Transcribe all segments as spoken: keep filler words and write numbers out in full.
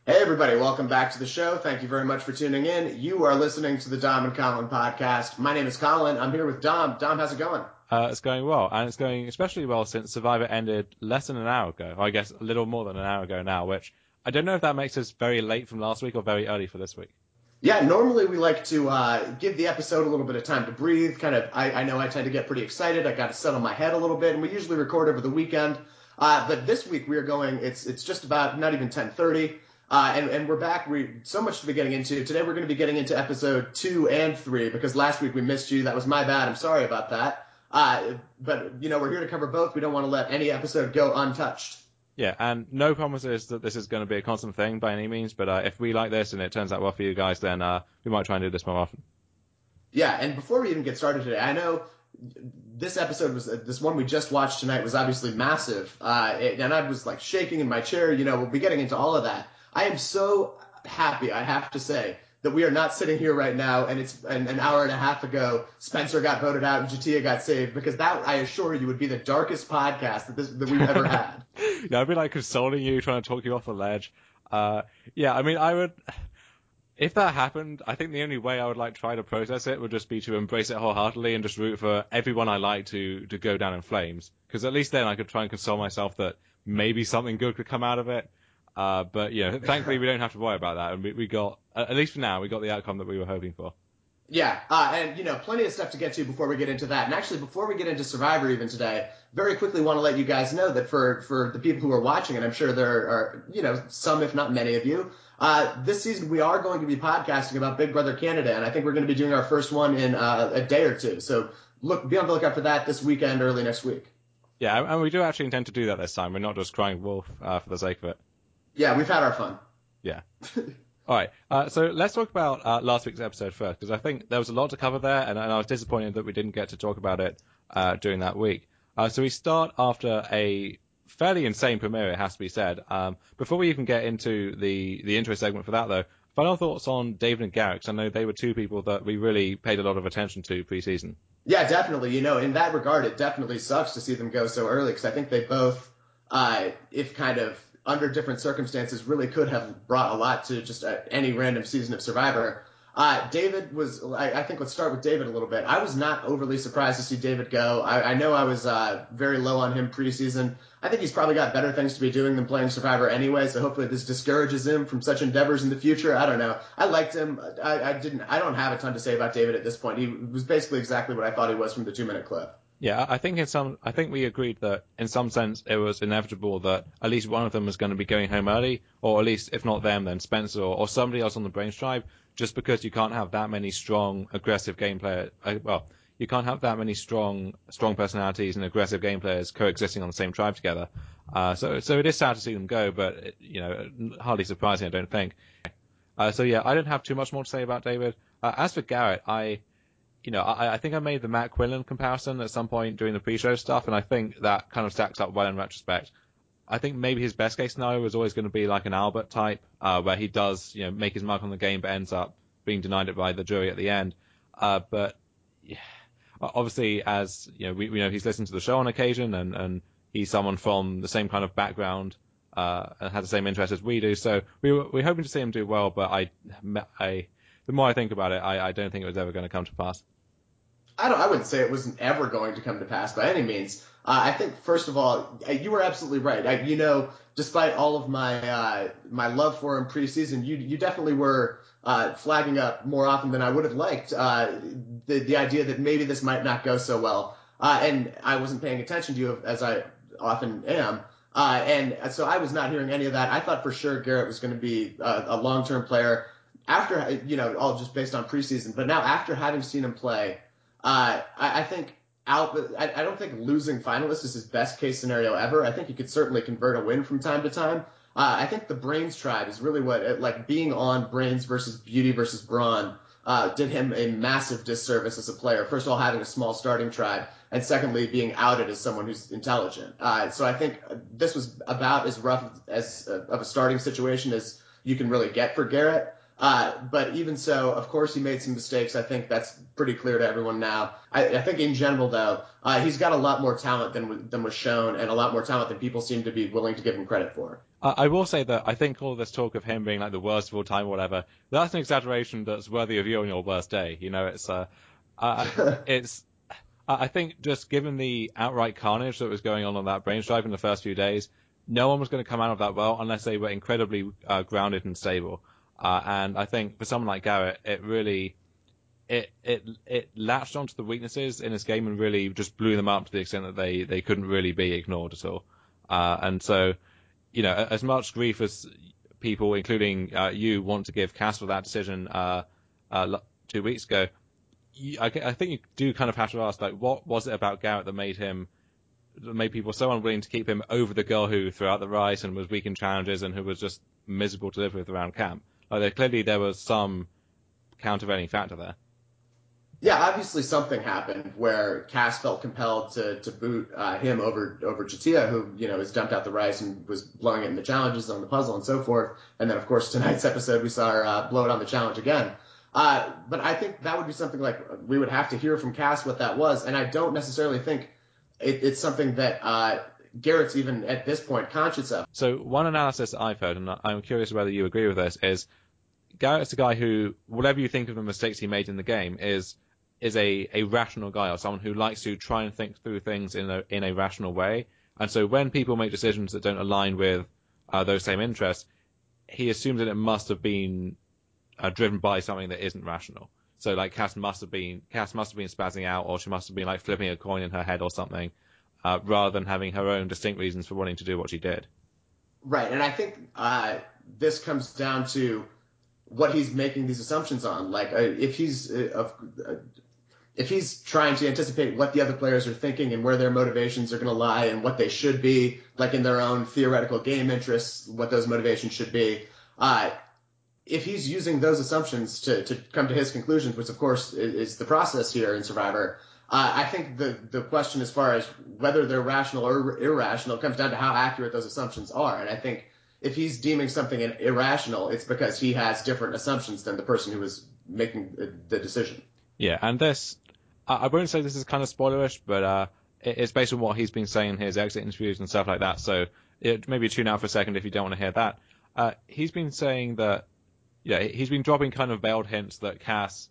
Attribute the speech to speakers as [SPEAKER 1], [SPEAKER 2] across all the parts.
[SPEAKER 1] Hey everybody, welcome back to the show. Thank you very much for tuning in. You are listening to the Dom and Colin podcast. My name is Colin. I'm here with Dom. Dom, how's it going?
[SPEAKER 2] Uh, it's going well, and it's going especially well since Survivor ended less than an hour ago. I guess a little more than an hour ago now, which I don't know if that makes us very late from last week or very early for this week.
[SPEAKER 1] Yeah, normally we like to uh, give the episode a little bit of time to breathe. Kind of, I, I know I tend to get pretty excited. I got to settle my head a little bit, and we usually record over the weekend. Uh, but this week we are going. It's it's just about not even ten thirty. Uh, and, and we're back. We so much to be getting into. Today we're going to be getting into episode two and three because last week we missed you. That was my bad. I'm sorry about that. Uh, but, you know, we're here to cover both. We don't want to let any episode go untouched.
[SPEAKER 2] Yeah, and no promises that this is going to be a constant thing by any means, but uh, if we like this and it turns out well for you guys, then uh, we might try and do this more often.
[SPEAKER 1] Yeah, and before we even get started today, I know this episode was, this one we just watched tonight was obviously massive, uh, and I was like shaking in my chair. You know, we'll be getting into all of that. I am so happy, I have to say, that we are not sitting here right now and it's an, an hour and a half ago Spencer got voted out and J'Tia got saved, because that, I assure you, would be the darkest podcast that this that we've ever had.
[SPEAKER 2] Yeah, I'd be like consoling you, trying to talk you off the ledge. Uh, yeah, I mean, I would... If that happened, I think the only way I would like try to process it would just be to embrace it wholeheartedly and just root for everyone I like to, to go down in flames. Because at least then I could try and console myself that maybe something good could come out of it. Uh, but, you know, thankfully we don't have to worry about that. And we, we got, at least for now, we got the outcome that we were hoping for.
[SPEAKER 1] Yeah, uh, and, you know, plenty of stuff to get to before we get into that. And actually, before we get into Survivor even today, very quickly want to let you guys know that for, for the people who are watching, and I'm sure there are, you know, some, if not many of you, uh, this season we are going to be podcasting about Big Brother Canada, and I think we're going to be doing our first one in uh, a day or two. So look, be on the lookout for that this weekend, early next week.
[SPEAKER 2] Yeah, and we do actually intend to do that this time. We're not just crying wolf uh, for the sake of it.
[SPEAKER 1] Yeah, we've had our fun.
[SPEAKER 2] Yeah. All right, uh, so let's talk about uh, last week's episode first, because I think there was a lot to cover there, and, and I was disappointed that we didn't get to talk about it uh, during that week. Uh, so we start after a fairly insane premiere, it has to be said. Um, before we even get into the, the intro segment for that, though, final thoughts on David and Garrett, because I know they were two people that we really paid a lot of attention to pre-season.
[SPEAKER 1] Yeah, definitely. You know, in that regard, it definitely sucks to see them go so early, because I think they both, uh, if kind of under different circumstances, really could have brought a lot to just uh, any random season of Survivor. Uh, David was, I, I think let's start with David a little bit. I was not overly surprised to see David go. I, I know I was uh, very low on him preseason. I think he's probably got better things to be doing than playing Survivor anyway, so hopefully this discourages him from such endeavors in the future. I don't know. I liked him. I, I didn't. I don't have a ton to say about David at this point. He was basically exactly what I thought he was from the two-minute clip.
[SPEAKER 2] Yeah, I think in some, I think we agreed that in some sense it was inevitable that at least one of them was going to be going home early, or at least if not them, then Spencer or, or somebody else on the Brains tribe. Just because you can't have that many strong, aggressive game players. Uh, well, you can't have that many strong, strong personalities and aggressive game players coexisting on the same tribe together. Uh, so, so it is sad to see them go, but it, you know, hardly surprising, I don't think. Uh, so yeah, I don't have too much more to say about David. Uh, as for Garrett, I. You know, I, I think I made the Matt Quinlan comparison at some point during the pre-show stuff, and I think that kind of stacks up well in retrospect. I think maybe his best case scenario was always going to be like an Albert type, uh, where he does, you know, make his mark on the game, but ends up being denied it by the jury at the end. Uh, but yeah, obviously, as you know, we, we know he's listened to the show on occasion, and, and he's someone from the same kind of background uh, and has the same interests as we do. So we were we're hoping to see him do well, but I, I the more I think about it, I, I don't think it was ever going to come to pass.
[SPEAKER 1] I don't. I wouldn't say it wasn't ever going to come to pass by any means. Uh, I think first of all, you were absolutely right. I, you know, despite all of my uh, my love for him preseason, you you definitely were uh, flagging up more often than I would have liked. Uh, the the idea that maybe this might not go so well, uh, and I wasn't paying attention to you as I often am. Uh, and so I was not hearing any of that. I thought for sure Garrett was going to be a, a long-term player after, you know, all just based on preseason. But now after having seen him play, Uh, I, I think out. I, I don't think losing finalist is his best case scenario ever. I think he could certainly convert a win from time to time. Uh, I think the Brains tribe is really what, like being on Brains versus Beauty versus Brawn, uh, did him a massive disservice as a player. First of all, having a small starting tribe, and secondly, being outed as someone who's intelligent. Uh, so I think this was about as rough as uh, of a starting situation as you can really get for Garrett. Uh, but even so, of course, he made some mistakes. I think that's pretty clear to everyone now. I, I think in general, though, uh, he's got a lot more talent than than was shown, and a lot more talent than people seem to be willing to give him credit for.
[SPEAKER 2] Uh, I will say that I think all this talk of him being like the worst of all time or whatever, that's an exaggeration that's worthy of you on your worst day. You know, it's uh, uh it's. I think just given the outright carnage that was going on on that brain drive in the first few days, no one was going to come out of that well unless they were incredibly uh, grounded and stable. Uh, and I think for someone like Garrett, it really it it it latched onto the weaknesses in his game and really just blew them up to the extent that they they couldn't really be ignored at all. Uh, and so, you know, as much grief as people, including uh, you, want to give Cass for that decision uh, uh, two weeks ago, you, I, I think you do kind of have to ask, like, what was it about Garrett that made him that made people so unwilling to keep him over the girl who threw out the rice and was weak in challenges and who was just miserable to live with around camp? Like, there, clearly there was some countervailing factor there.
[SPEAKER 1] Yeah, obviously something happened where Cass felt compelled to to boot uh, him over over Chatia, who you know has dumped out the rice and was blowing it in the challenges on the puzzle and so forth. And then of course tonight's episode we saw her uh, blow it on the challenge again. Uh, but I think that would be something like we would have to hear from Cass what that was, and I don't necessarily think it, it's something that uh, Garrett's even at this point conscious of.
[SPEAKER 2] So one analysis I've heard, and I'm curious whether you agree with this, is Garrett's a guy who, whatever you think of the mistakes he made in the game, is is a, a rational guy or someone who likes to try and think through things in a in a rational way. And so when people make decisions that don't align with uh, those same interests, he assumes that it must have been uh, driven by something that isn't rational. So like Cass must have been Cass must have been spazzing out, or she must have been like flipping a coin in her head or something, uh, rather than having her own distinct reasons for wanting to do what she did.
[SPEAKER 1] Right, and I think uh, this comes down to what he's making these assumptions on. Like, uh, if he's uh, uh, if he's trying to anticipate what the other players are thinking and where their motivations are going to lie and what they should be, like in their own theoretical game interests, what those motivations should be. Uh, if he's using those assumptions to, to come to his conclusions, which of course is, is the process here in Survivor, uh, I think the, the question as far as whether they're rational or irrational comes down to how accurate those assumptions are. And I think if he's deeming something irrational, it's because he has different assumptions than the person who was making the decision.
[SPEAKER 2] Yeah, and this, I won't say this is kind of spoilerish, but uh, it's based on what he's been saying in his exit interviews and stuff like that. So it, maybe tune out for a second if you don't want to hear that. Uh, he's been saying that, yeah, he's been dropping kind of veiled hints that Cass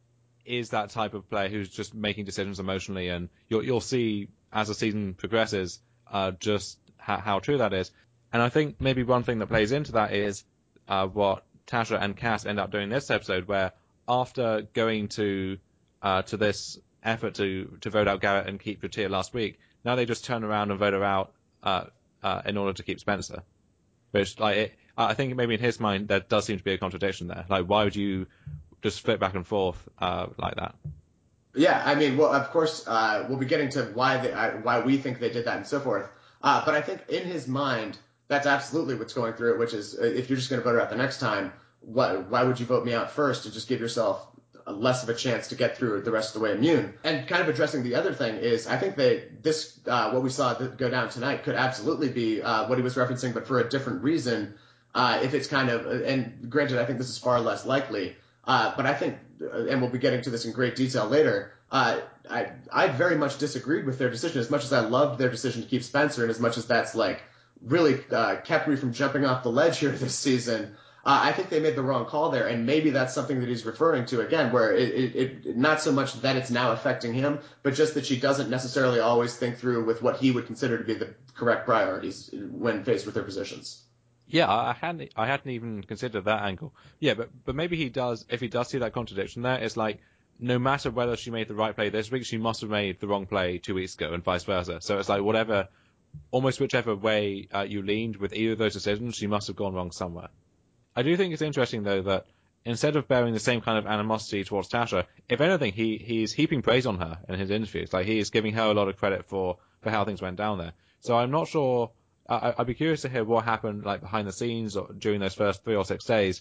[SPEAKER 2] is that type of player who's just making decisions emotionally, and you'll you'll see as the season progresses uh, just how, how true that is. And I think maybe one thing that plays into that is uh, what Tasha and Cass end up doing this episode, where after going to uh, to this effort to, to vote out Garrett and keep Chatia last week, now they just turn around and vote her out uh, uh, in order to keep Spencer. Which, like, it, I think maybe in his mind there does seem to be a contradiction there. Like, why would you just flip back and forth uh, like that?
[SPEAKER 1] Yeah, I mean, well, of course, uh, we'll be getting to why they, uh, why we think they did that and so forth. Uh, but I think in his mind, that's absolutely what's going through it, which is uh, if you're just going to vote her out the next time, what, why would you vote me out first to just give yourself less of a chance to get through the rest of the way immune? And kind of addressing the other thing is, I think that this, uh, what we saw go down tonight could absolutely be uh, what he was referencing, but for a different reason. Uh, if it's kind of, and granted, I think this is far less likely, uh, but I think, and we'll be getting to this in great detail later, uh, I, I very much disagreed with their decision as much as I loved their decision to keep Spencer, and as much as that's like really uh, kept me from jumping off the ledge here this season. Uh, I think they made the wrong call there, and maybe that's something that he's referring to again, where it, it, it not so much that it's now affecting him, but just that she doesn't necessarily always think through with what he would consider to be the correct priorities when faced with their positions.
[SPEAKER 2] Yeah, I hadn't I hadn't even considered that angle. Yeah, but but maybe he does. If he does see that contradiction there, it's like no matter whether she made the right play this week, she must have made the wrong play two weeks ago, and vice versa. So it's like whatever, almost whichever way uh, you leaned with either of those decisions, she must have gone wrong somewhere. I do think it's interesting though that instead of bearing the same kind of animosity towards Tasha, if anything, he he's heaping praise on her in his interviews. Like he is giving her a lot of credit for for how things went down there. So I'm not sure. I, I'd be curious to hear what happened like behind the scenes or during those first three or six days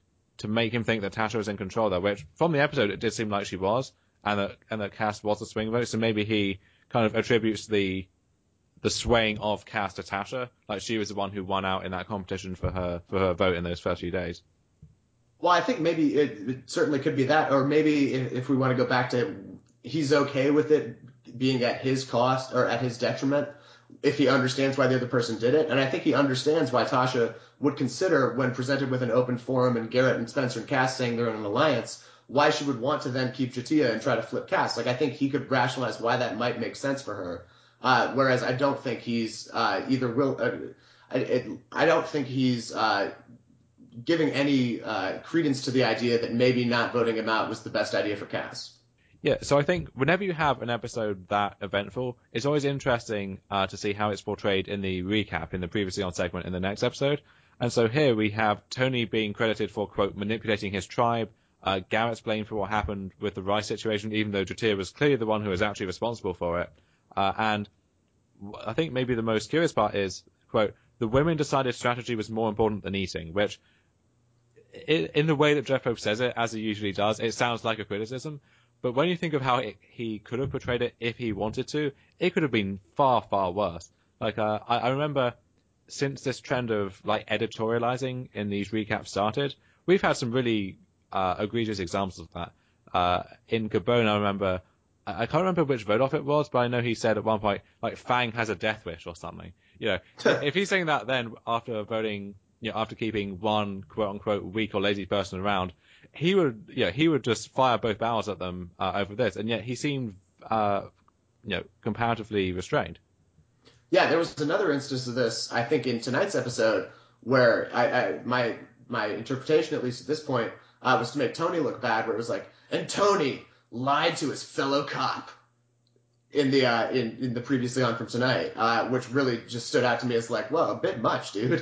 [SPEAKER 2] to make him think that Tasha was in control there, which from the episode it did seem like she was, and that and that Cass was the swing vote. So maybe he kind of attributes the the swaying of Cass to Tasha, like she was the one who won out in that competition for her for her vote in those first few days.
[SPEAKER 1] Well, I think maybe it, it certainly could be that, or maybe if, if we want to go back to he's okay with it being at his cost or at his detriment if he understands why the other person did it. And I think he understands why Tasha would consider, when presented with an open forum and Garrett and Spencer and Cass saying they're in an alliance, why she would want to then keep Jatia and try to flip Cass. Like, I think he could rationalize why that might make sense for her. Uh, whereas I don't think he's uh, either will. Uh, I, it, I don't think he's uh, giving any uh, credence to the idea that maybe not voting him out was the best idea for Cass.
[SPEAKER 2] Yeah, so I think whenever you have an episode that eventful, it's always interesting uh, to see how it's portrayed in the recap, in the previously on segment in the next episode. And so here we have Tony being credited for, quote, manipulating his tribe. Uh, Garrett's blamed for what happened with the Rice situation, even though Jatia was clearly the one who was actually responsible for it. Uh, and I think maybe the most curious part is, quote, the women decided strategy was more important than eating, which, in, in the way that Jeff Pope says it, as he usually does, it sounds like a criticism. But when you think of how it, he could have portrayed it if he wanted to, it could have been far, far worse. Like, uh, I, I remember since this trend of, like, editorializing in these recaps started, we've had some really uh, egregious examples of that. Uh, in Gabon, I remember, I can't remember which vote off it was, but I know he said at one point, like, Fang has a death wish or something. You know, if he's saying that then after voting, you know, after keeping one quote unquote weak or lazy person around, he would, you know, he would just fire both barrels at them uh, over this, and yet he seemed, uh, you know, comparatively restrained.
[SPEAKER 1] Yeah, there was another instance of this, I think, in tonight's episode, where I, I my my interpretation, at least at this point, uh, was to make Tony look bad, where it was like, and Tony lied to his fellow cop in the uh, in in the previously on from tonight, uh, which really just stood out to me as like, well, a bit much, dude.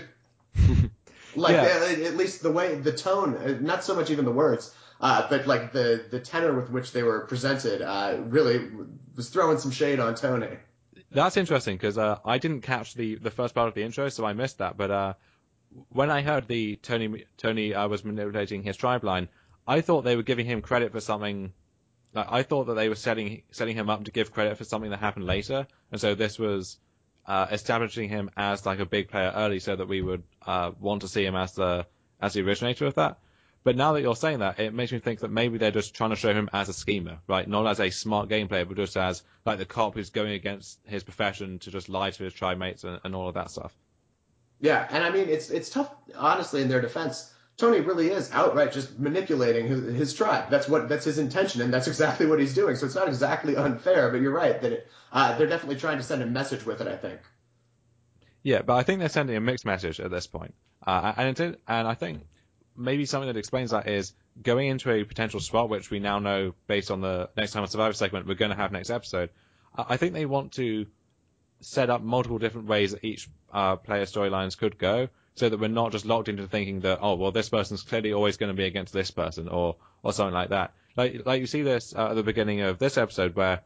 [SPEAKER 1] Like,
[SPEAKER 2] Yeah.
[SPEAKER 1] uh, at least the way, the tone, not so much even the words, uh, but like the the tenor with which they were presented, uh, really was throwing some shade on Tony.
[SPEAKER 2] That's interesting because uh, I didn't catch the, the first part of the intro, so I missed that. But uh, when I heard the Tony Tony uh, was manipulating his tribe line, I thought they were giving him credit for something. Like, I thought that they were setting setting him up to give credit for something that happened later, and so this was uh, establishing him as like a big player early, so that we would uh, want to see him as the as the originator of that. But now that you're saying that, it makes me think that maybe they're just trying to show him as a schemer, right? Not as a smart game player, but just as like the cop who's going against his profession to just lie to his tribe mates and, and all of that stuff.
[SPEAKER 1] Yeah, and I mean, it's it's tough, honestly, in their defense. Tony really is outright just manipulating his, his tribe. That's what that's his intention, and that's exactly what he's doing. So it's not exactly unfair, but you're right that it, uh, they're definitely trying to send a message with it, I think.
[SPEAKER 2] Yeah, but I think they're sending a mixed message at this point. Uh, and, it did, and I think maybe something that explains that is going into a potential swap, which we now know based on the Next Time on Survivor segment we're going to have next episode. I think they want to set up multiple different ways that each uh, player storylines could go, so that we're not just locked into thinking that, oh, well, this person's clearly always going to be against this person, or or something like that. Like like you see this uh, at the beginning of this episode, where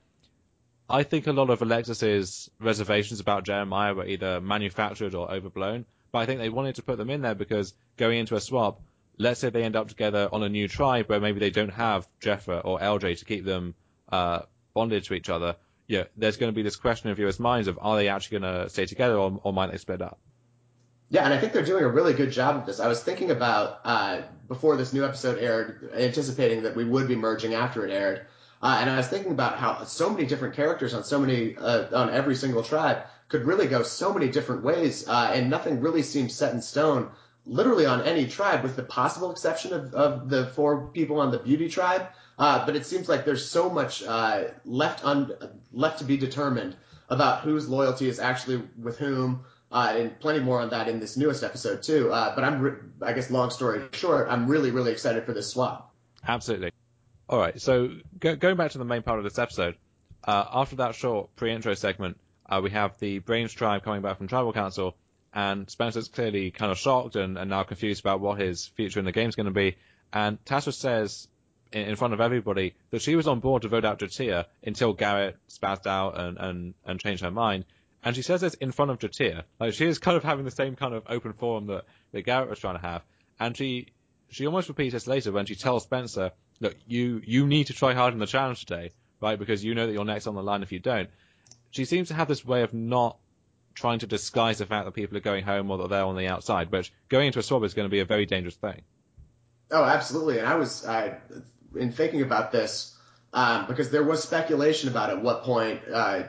[SPEAKER 2] I think a lot of Alexis's reservations about Jeremiah were either manufactured or overblown, but I think they wanted to put them in there because going into a swap, let's say they end up together on a new tribe where maybe they don't have Jeffra or L J to keep them uh, bonded to each other. Yeah, there's going to be this question of viewers' minds of, are they actually going to stay together, or, or might they split up?
[SPEAKER 1] Yeah, and I think they're doing a really good job of this. I was thinking about, uh, before this new episode aired, anticipating that we would be merging after it aired, uh, and I was thinking about how so many different characters on so many, uh, on every single tribe could really go so many different ways, uh, and nothing really seems set in stone, literally on any tribe, with the possible exception of, of the four people on the Beauty tribe. Uh, but it seems like there's so much uh, left un- left to be determined about whose loyalty is actually with whom. Uh, and plenty more on that in this newest episode too. Uh, but I'm, re- I guess, long story short, I'm really, really excited for this swap.
[SPEAKER 2] Absolutely. All right, so go, going back to the main part of this episode, uh, after that short pre-intro segment, uh, we have the Brains tribe coming back from Tribal Council, and Spencer's clearly kind of shocked and, and now confused about what his future in the game is going to be. And Tasha says in, in front of everybody that she was on board to vote out Jatia until Garrett spazzed out and, and, and changed her mind. And she says this in front of Jatia. Like, she is kind of having the same kind of open forum that, that Garrett was trying to have. And she she almost repeats this later when she tells Spencer, look, you, you need to try hard in the challenge today, right? Because you know that you're next on the line if you don't. She seems to have this way of not trying to disguise the fact that people are going home or that they're on the outside, which going into a swap is going to be a very dangerous thing.
[SPEAKER 1] Oh, absolutely. And I was, I, in thinking about this, um, because there was speculation about at what point, uh,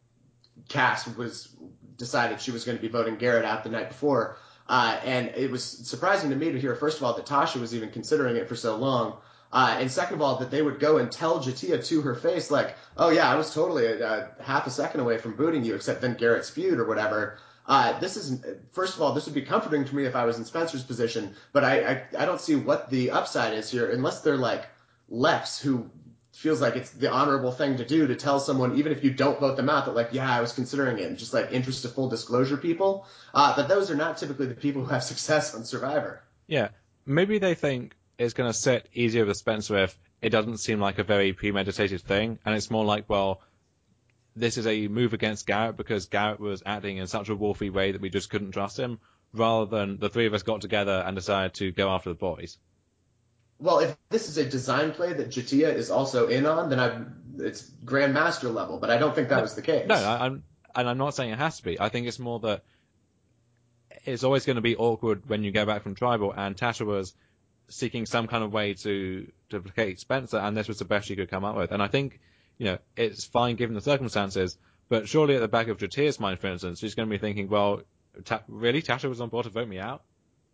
[SPEAKER 1] Cass was decided she was going to be voting Garrett out the night before. Uh, and it was surprising to me to hear, first of all, that Tasha was even considering it for so long. Uh, and second of all, that they would go and tell Jatia to her face, like, oh yeah, I was totally a, a half a second away from booting you, except then Garrett spewed or whatever. Uh, this is, first of all, this would be comforting to me if I was in Spencer's position, but I, I, I don't see what the upside is here, unless they're like Lex, who feels like it's the honorable thing to do to tell someone, even if you don't vote them out, that like, yeah, I was considering it, and just like interest of full disclosure people. Uh, but those are not typically the people who have success on Survivor.
[SPEAKER 2] Yeah, maybe they think it's going to sit easier with Spencer if it doesn't seem like a very premeditated thing, and it's more like, well, this is a move against Garrett because Garrett was acting in such a wolfy way that we just couldn't trust him, rather than the three of us got together and decided to go after the boys.
[SPEAKER 1] Well, if this is a design play that Jatia is also in on, then I it's Grandmaster level, but I don't think that
[SPEAKER 2] no,
[SPEAKER 1] was the case.
[SPEAKER 2] No, I, I'm, and I'm not saying it has to be. I think it's more that it's always going to be awkward when you go back from Tribal, and Tasha was seeking some kind of way to, to placate Spencer, and this was the best she could come up with. And I think, you know, it's fine given the circumstances, but surely at the back of Jatia's mind, for instance, she's going to be thinking, well, ta- really, Tasha was on board to vote me out?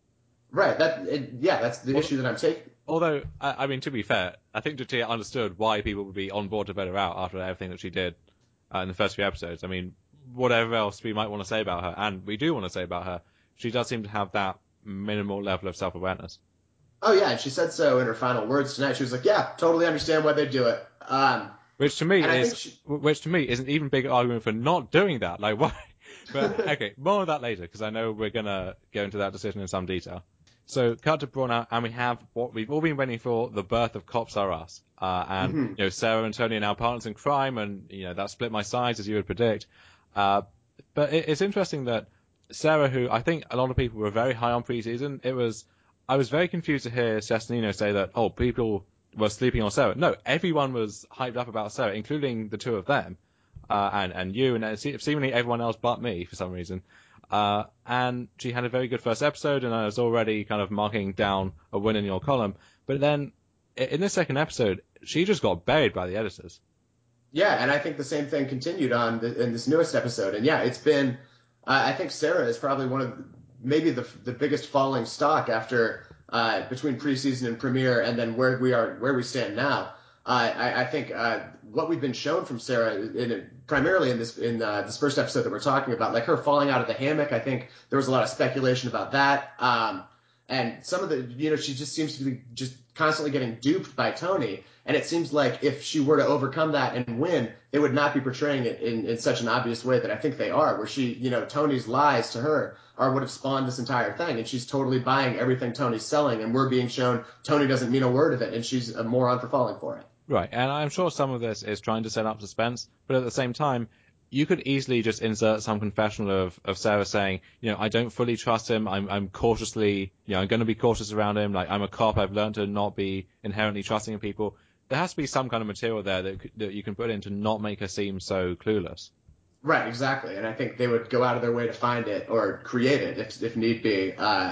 [SPEAKER 1] Right. That it, yeah, that's the
[SPEAKER 2] Well,
[SPEAKER 1] issue that I'm taking.
[SPEAKER 2] Although, I, I mean, to be fair, I think Jatia understood why people would be on board to vote her out after everything that she did uh, in the first few episodes. I mean, whatever else we might want to say about her, and we do want to say about her, she does seem to have that minimal level of self-awareness.
[SPEAKER 1] Oh yeah, and she said so in her final words tonight. She was like, "Yeah, totally understand why they do it." Um,
[SPEAKER 2] which to me
[SPEAKER 1] and I
[SPEAKER 2] is,
[SPEAKER 1] think she...
[SPEAKER 2] which to me is an even bigger argument for not doing that. Like, why? But okay, more of that later, because I know we're gonna go into that decision in some detail. So, cut to Bruna, and we have what we've all been waiting for: the birth of Cops Are Us. Uh, and
[SPEAKER 1] mm-hmm.
[SPEAKER 2] you know, Sarah and Tony are now partners in crime, and you know that split my sides, as you would predict. Uh, but it, it's interesting that Sarah, who I think a lot of people were very high on preseason, it was I was very confused to hear Cesternino say that, oh, people were sleeping on Sarah. No, everyone was hyped up about Sarah, including the two of them, uh, and and you, and seemingly everyone else but me for some reason. Uh, and she had a very good first episode, and I was already kind of marking down a win in your column. But then, in this second episode, she just got buried by the editors.
[SPEAKER 1] Yeah, and I think the same thing continued on the, in this newest episode. And yeah, it's been, uh, I think Sarah is probably one of the, maybe the the biggest falling stock after uh, between preseason and premiere, and then where we are, where we stand now. Uh, I, I think uh, what we've been shown from Sarah, in, primarily in this in uh, this first episode that we're talking about, like her falling out of the hammock. I think there was a lot of speculation about that, um, and some of the, you know, she just seems to be just constantly getting duped by Tony. And it seems like if she were to overcome that and win, they would not be portraying it in, in such an obvious way that I think they are, where she, you know, Tony's lies to her are what have spawned this entire thing. And she's totally buying everything Tony's selling. And we're being shown Tony doesn't mean a word of it. And she's a moron for falling for it.
[SPEAKER 2] Right. And I'm sure some of this is trying to set up suspense. But at the same time, you could easily just insert some confessional of, of Sarah saying, you know, I don't fully trust him. I'm, I'm cautiously, you know, I'm going to be cautious around him. Like, I'm a cop. I've learned to not be inherently trusting of people. There has to be some kind of material there that, that you can put in to not make her seem so clueless.
[SPEAKER 1] Right, exactly. And I think they would go out of their way to find it or create it if, if need be, uh,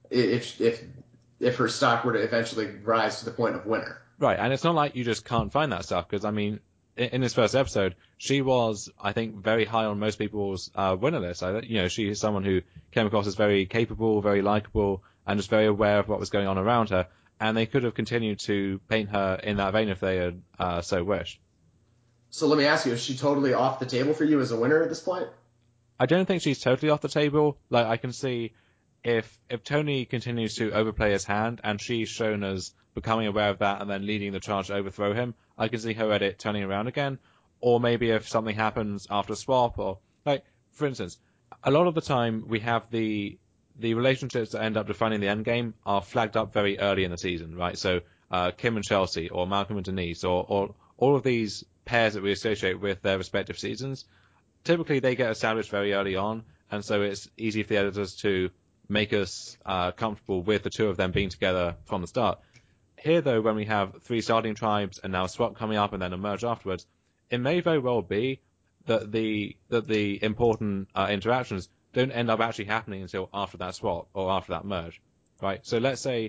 [SPEAKER 1] if, if, if her stock were to eventually rise to the point of winner.
[SPEAKER 2] Right. And it's not like you just can't find that stuff, because, I mean, in, in this first episode, she was, I think, very high on most people's uh, winner list. I, you know, she is someone who came across as very capable, very likable, and just very aware of what was going on around her. And they could have continued to paint her in that vein if they had uh, so wished.
[SPEAKER 1] So let me ask you, is she totally off the table for you as a winner at this point?
[SPEAKER 2] I don't think she's totally off the table. Like, I can see if if Tony continues to overplay his hand and she's shown as becoming aware of that and then leading the charge to overthrow him, I can see her edit turning around again. Or maybe if something happens after a swap, or, like, for instance, a lot of the time we have the the relationships that end up defining the end game are flagged up very early in the season, right? So uh, Kim and Chelsea, or Malcolm and Denise, or, or all of these pairs that we associate with their respective seasons, typically they get established very early on, and so it's easy for the editors to make us uh, comfortable with the two of them being together from the start. Here, though, when we have three starting tribes and now a swap coming up and then a merge afterwards, it may very well be that the that the important uh, interactions don't end up actually happening until after that swap or after that merge, right? So let's say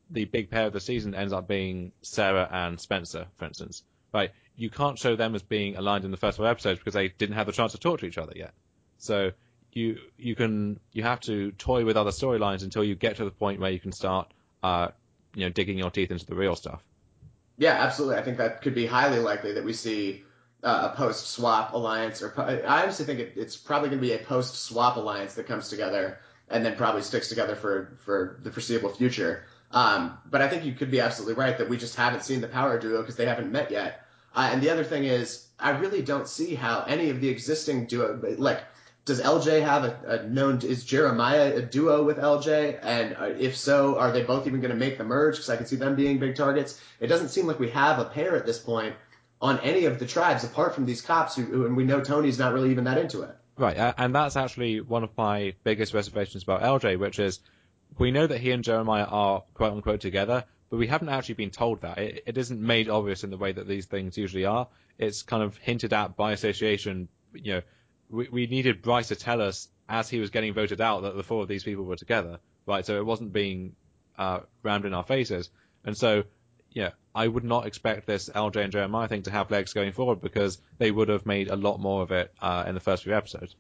[SPEAKER 2] the big pair of the season ends up being Sarah and Spencer, for instance, right? You can't show them as being aligned in the first five episodes because they didn't have the chance to talk to each other yet. So you you can you have to toy with other storylines until you get to the point where you can start uh you know digging your teeth into the real stuff.
[SPEAKER 1] Yeah, absolutely. I think that could be highly likely that we see uh, a post-swap alliance, or po- I honestly think it, it's probably going to be a post-swap alliance that comes together and then probably sticks together for for the foreseeable future. Um, but I think you could be absolutely right that we just haven't seen the power duo because they haven't met yet. Uh, and the other thing is, I really don't see how any of the existing duo, like, does L J have a, a known, is Jeremiah a duo with L J? And uh, if so, are they both even going to make the merge? Because I can see them being big targets. It doesn't seem like we have a pair at this point on any of the tribes apart from these cops who, who and we know Tony's not really even that into it.
[SPEAKER 2] Right, and that's actually one of my biggest reservations about L J, which is we know that he and Jeremiah are quote unquote together, but we haven't actually been told that. It, it isn't made obvious in the way that these things usually are. It's kind of hinted at by association. You know, we, we needed Bryce to tell us as he was getting voted out that the four of these people were together, right? So it wasn't being uh, rammed in our faces. And so, yeah, I would not expect this L J and Jeremiah thing to have legs going forward because they would have made a lot more of it uh, in the first few episodes.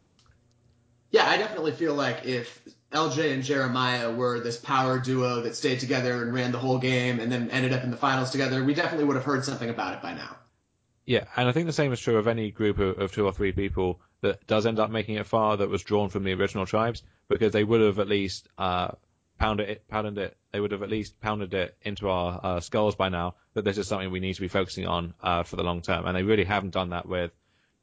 [SPEAKER 1] Yeah, I definitely feel like if L J and Jeremiah were this power duo that stayed together and ran the whole game and then ended up in the finals together, we definitely would have heard something about it by now.
[SPEAKER 2] Yeah, and I think the same is true of any group of, of two or three people that does end up making it far that was drawn from the original tribes, because they would have at least uh, pounded it, pounded it. They would have at least pounded it into our uh, skulls by now that this is something we need to be focusing on uh, for the long term, and they really haven't done that with.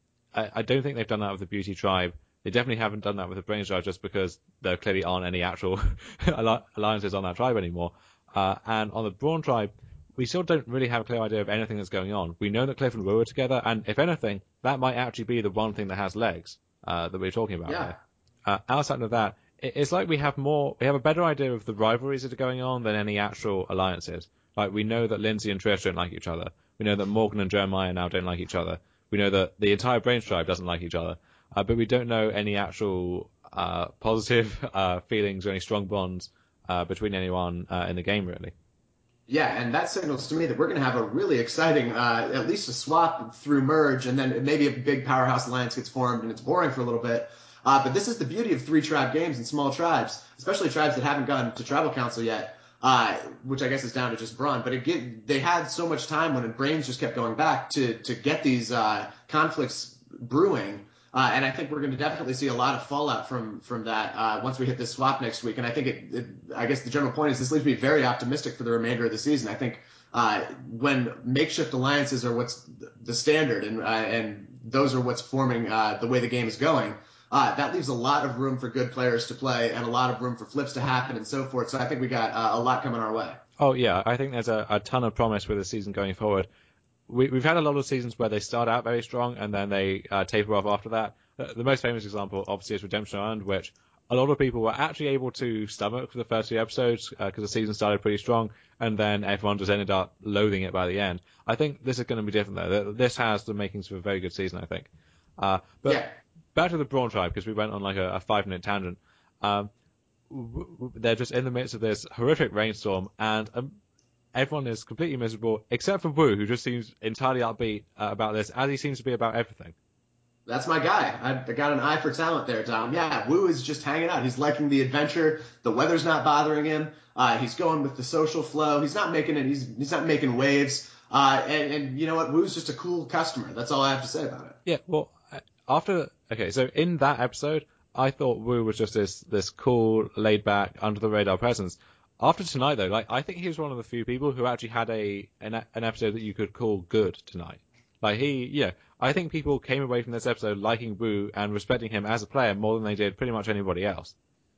[SPEAKER 2] I, I don't think they've done that with the Beauty Tribe. They definitely haven't done that with the Brains Tribe, just because there clearly aren't any actual alliances on that tribe anymore. Uh, and on the Brawn Tribe, we still don't really have a clear idea of anything that's going on. We know that Cliff and Wu are together, and if anything, that might actually be the one thing that has legs uh, that we're talking about
[SPEAKER 1] Yeah.
[SPEAKER 2] here. Uh, outside of that, it, it's like we have more, we have a better idea of the rivalries that are going on than any actual alliances. Like, we know that Lindsay and Trish don't like each other. We know that Morgan and Jeremiah now don't like each other. We know that the entire Brains Tribe doesn't like each other. Uh, but we don't know any actual uh, positive uh, feelings or any strong bonds uh, between anyone uh, in the game, really.
[SPEAKER 1] Yeah, and that signals to me that we're going to have a really exciting, uh, at least a swap through merge, and then maybe a big powerhouse alliance gets formed, and it's boring for a little bit. Uh, but this is the beauty of three tribe games and small tribes, especially tribes that haven't gone to tribal council yet, uh, which I guess is down to just Braun. But it get, they had so much time when Brains just kept going back to to get these uh, conflicts brewing. Uh, and I think we're going to definitely see a lot of fallout from from that uh, once we hit this swap next week. And I think it, it, I guess the general point is this leaves me very optimistic for the remainder of the season. I think uh, when makeshift alliances are what's the standard, and uh, and those are what's forming uh, the way the game is going, uh, that leaves a lot of room for good players to play and a lot of room for flips to happen and so forth. So I think we got uh, a lot coming our way.
[SPEAKER 2] Oh yeah, I think there's a, a ton of promise with the season going forward. We, we've had a lot of seasons where they start out very strong and then they uh, taper off after that. Uh, the most famous example, obviously, is Redemption Island, which a lot of people were actually able to stomach for the first few episodes because uh, the season started pretty strong, and then everyone just ended up loathing it by the end. I think this is going to be different, though. This has the makings of a very good season, I think. Uh, but
[SPEAKER 1] Yeah.
[SPEAKER 2] back to the Brawn Tribe, because we went on like a, a five-minute tangent. Um, w- w- they're just in the midst of this horrific rainstorm, and um, everyone is completely miserable, except for Wu, who just seems entirely upbeat uh, about this, as he seems to be about everything.
[SPEAKER 1] That's my guy. I, I got an eye for talent there, Tom. Yeah, Wu is just hanging out. He's liking the adventure. The weather's not bothering him. Uh, he's going with the social flow. He's not making it. He's he's not making waves. Uh, and, and you know what? Wu's just a cool customer. That's all I have to say about it.
[SPEAKER 2] Yeah, well, after okay, so in that episode, I thought Wu was just this this cool, laid back, under the radar presence. After tonight, though, like I think he was one of the few people who actually had a an, an episode that you could call good tonight. Like he, yeah, I think people came away from this episode liking Wu and respecting him as a player more than they did pretty much anybody else.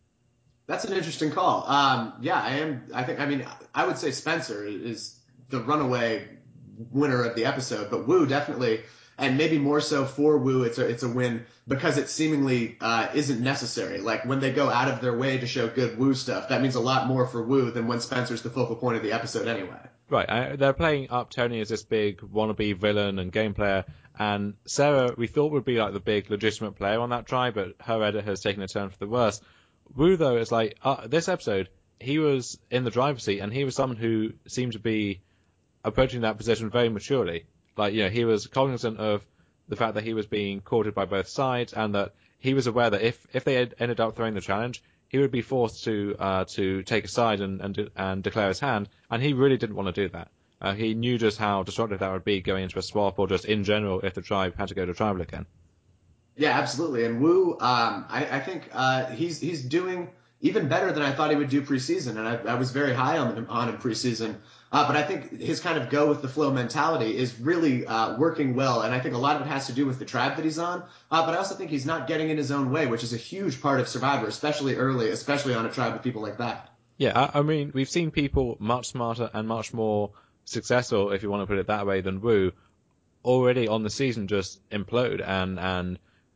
[SPEAKER 1] That's an interesting call. Um, yeah, I am. I think. I mean, I would say Spencer is the runaway winner of the episode, but Wu definitely, and maybe more so for Wu, it's a it's a win because it seemingly uh, isn't necessary. Like when they go out of their way to show good Wu stuff, that means a lot more for Wu than when Spencer's the focal point of the episode anyway.
[SPEAKER 2] Right, uh, they're playing up Tony as this big wannabe villain and game player, and Sarah we thought would be like the big legitimate player on that tribe, but her edit has taken a turn for the worse. Wu, though, is like, uh, this episode, he was in the driver's seat, and he was someone who seemed to be approaching that position very maturely. Like, you know, he was cognizant of the fact that he was being courted by both sides, and that he was aware that if, if they had ended up throwing the challenge, he would be forced to uh, to take a side and, and and declare his hand, and he really didn't want to do that. Uh, he knew just how destructive that would be going into a swap, or just in general if the tribe had to go to tribal again.
[SPEAKER 1] Yeah, absolutely. And Wu, um, I, I think uh, he's he's doing even better than I thought he would do preseason, and I, I was very high on him on him preseason. Uh, but I think his kind of go with the flow mentality is really uh, working well, and I think a lot of it has to do with the tribe that he's on. Uh, but I also think he's not getting in his own way, which is a huge part of Survivor, especially early, especially on a tribe with people like that.
[SPEAKER 2] Yeah, I, I mean, we've seen people much smarter and much more successful, if you want to put it that way, than Wu already on the season just implode and and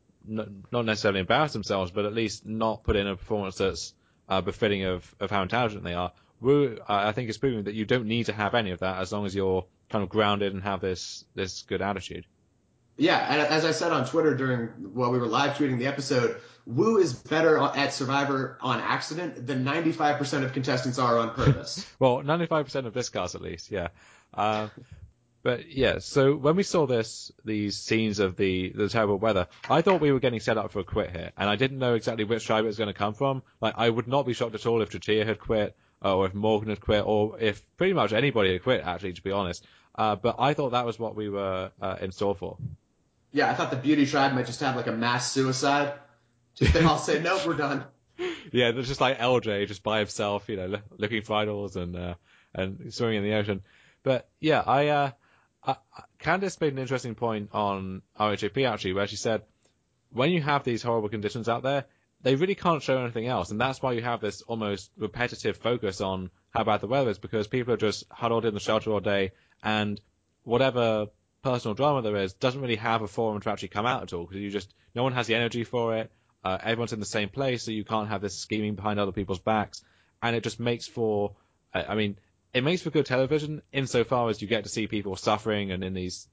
[SPEAKER 2] not necessarily embarrass themselves, but at least not put in a performance that's uh, befitting of, of how intelligent they are. Wu, uh, I think, is proving that you don't need to have any of that as long as you're kind of grounded and have this this good attitude.
[SPEAKER 1] Yeah, and as I said on Twitter during while we were live tweeting the episode, Wu is better at Survivor on accident than ninety-five percent of contestants are on purpose.
[SPEAKER 2] Well, ninety-five percent of this cast, at least, yeah. Uh, but yeah, so when we saw this, these scenes of the, the terrible weather, I thought we were getting set up for a quit here, and I didn't know exactly which tribe it was going to come from. Like, I would not be shocked at all if Chatia had quit, uh, or if Morgan had quit, or if pretty much anybody had quit, actually, to be honest. Uh, but I thought that was what we were uh, in store for.
[SPEAKER 1] Yeah, I thought the beauty tribe might just have like a mass suicide. Just they all say, nope, we're done.
[SPEAKER 2] Yeah, there's just like L J just by himself, you know, looking for idols and uh, and swimming in the ocean. But yeah, I, uh, I Candice made an interesting point on R H A P actually, where she said when you have these horrible conditions out there, they really can't show anything else, and that's why you have this almost repetitive focus on how bad the weather is, because people are just huddled in the shelter all day, and whatever personal drama there is doesn't really have a forum to actually come out at all, because you just no one has the energy for it. Uh, everyone's in the same place, so you can't have this scheming behind other people's backs, and it just makes for, I mean, it makes for good television insofar as you get to see people suffering and in these,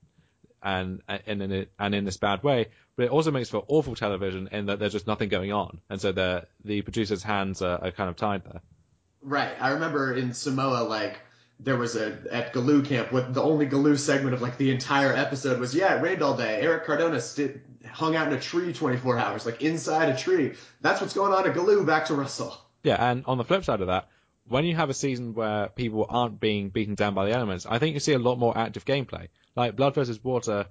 [SPEAKER 2] and and in it, and in this bad way, but it also makes for awful television in that there's just nothing going on, and so the the producers' hands are, are kind of tied there.
[SPEAKER 1] Right. I remember in Samoa, like, there was a, at Galoo Camp, what the only Galoo segment of like the entire episode was, yeah, it rained all day. Eric Cardona st- hung out in a tree twenty-four hours, like inside a tree. That's what's going on at Galoo. Back to Russell.
[SPEAKER 2] Yeah, and on the flip side of that, when you have a season where people aren't being beaten down by the elements, I think you see a lot more active gameplay. Like Blood versus. Water,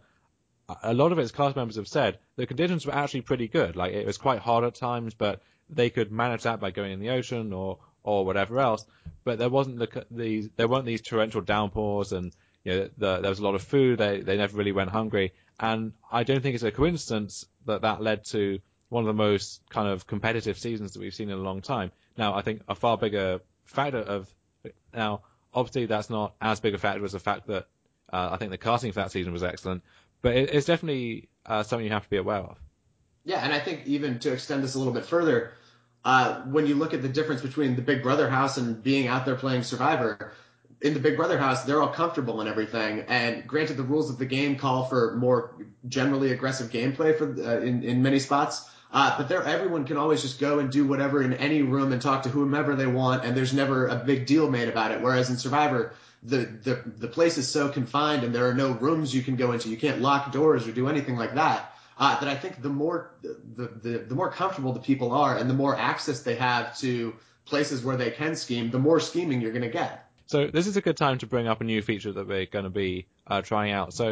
[SPEAKER 2] a lot of its cast members have said the conditions were actually pretty good. Like, it was quite hard at times, but they could manage that by going in the ocean or or whatever else. But there wasn't the these there weren't these torrential downpours, and you know the, there was a lot of food. They they never really went hungry, and I don't think it's a coincidence that that led to one of the most kind of competitive seasons that we've seen in a long time. Now, I think a far bigger factor of now obviously that's not as big a factor as the fact that uh, I think the casting for that season was excellent, but it, it's definitely uh, something you have to be aware of.
[SPEAKER 1] Yeah, and I think even to extend this a little bit further, uh, when you look at the difference between the Big Brother house and being out there playing Survivor, in the Big Brother house, they're all comfortable and everything. And granted, the rules of the game call for more generally aggressive gameplay for uh, in in many spots. Uh, but there, everyone can always just go and do whatever in any room and talk to whomever they want, and there's never a big deal made about it. Whereas in Survivor, the the the place is so confined, and there are no rooms you can go into. You can't lock doors or do anything like that. Uh, that I think the more the, the the more comfortable the people are, and the more access they have to places where they can scheme, the more scheming you're going to get.
[SPEAKER 2] So this is a good time to bring up a new feature that we're going to be uh, trying out. So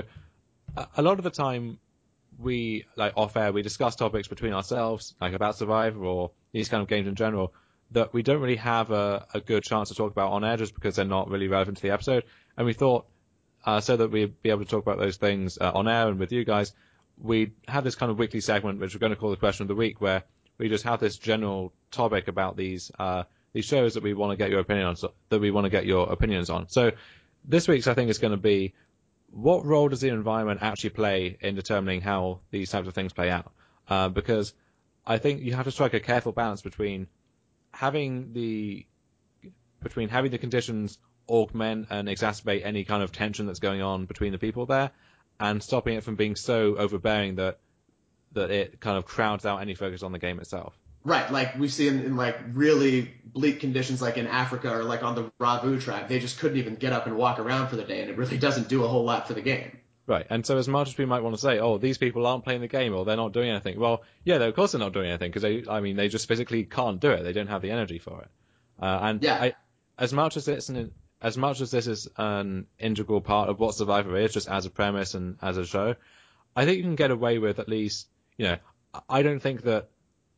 [SPEAKER 2] a lot of the time, we, like off air, we discuss topics between ourselves, like about Survivor or these kind of games in general, that we don't really have a, a good chance to talk about on air just because they're not really relevant to the episode. And we thought, uh, so that we'd be able to talk about those things uh, on air and with you guys, we have this kind of weekly segment, which we're going to call the question of the week, where we just have this general topic about these uh, these shows that we want to get your opinion on, so, that we want to get your opinions on. So this week's, I think, is going to be, what role does the environment actually play in determining how these types of things play out? Uh, because I think you have to strike a careful balance between having the between having the conditions augment and exacerbate any kind of tension that's going on between the people there, and stopping it from being so overbearing that that it kind of crowds out any focus on the game itself.
[SPEAKER 1] Right, like we see in, in like really bleak conditions, like in Africa or like on the Ravu tribe, they just couldn't even get up and walk around for the day, and it really doesn't do a whole lot for the game.
[SPEAKER 2] Right, and so as much as we might want to say, oh, these people aren't playing the game or they're not doing anything, well, yeah, of course they're not doing anything because they, I mean, they just physically can't do it. They don't have the energy for it. Uh, and
[SPEAKER 1] Yeah,
[SPEAKER 2] I, as much as it's an, as much as this is an integral part of what Survivor is, just as a premise and as a show, I think you can get away with at least, you know, I don't think that,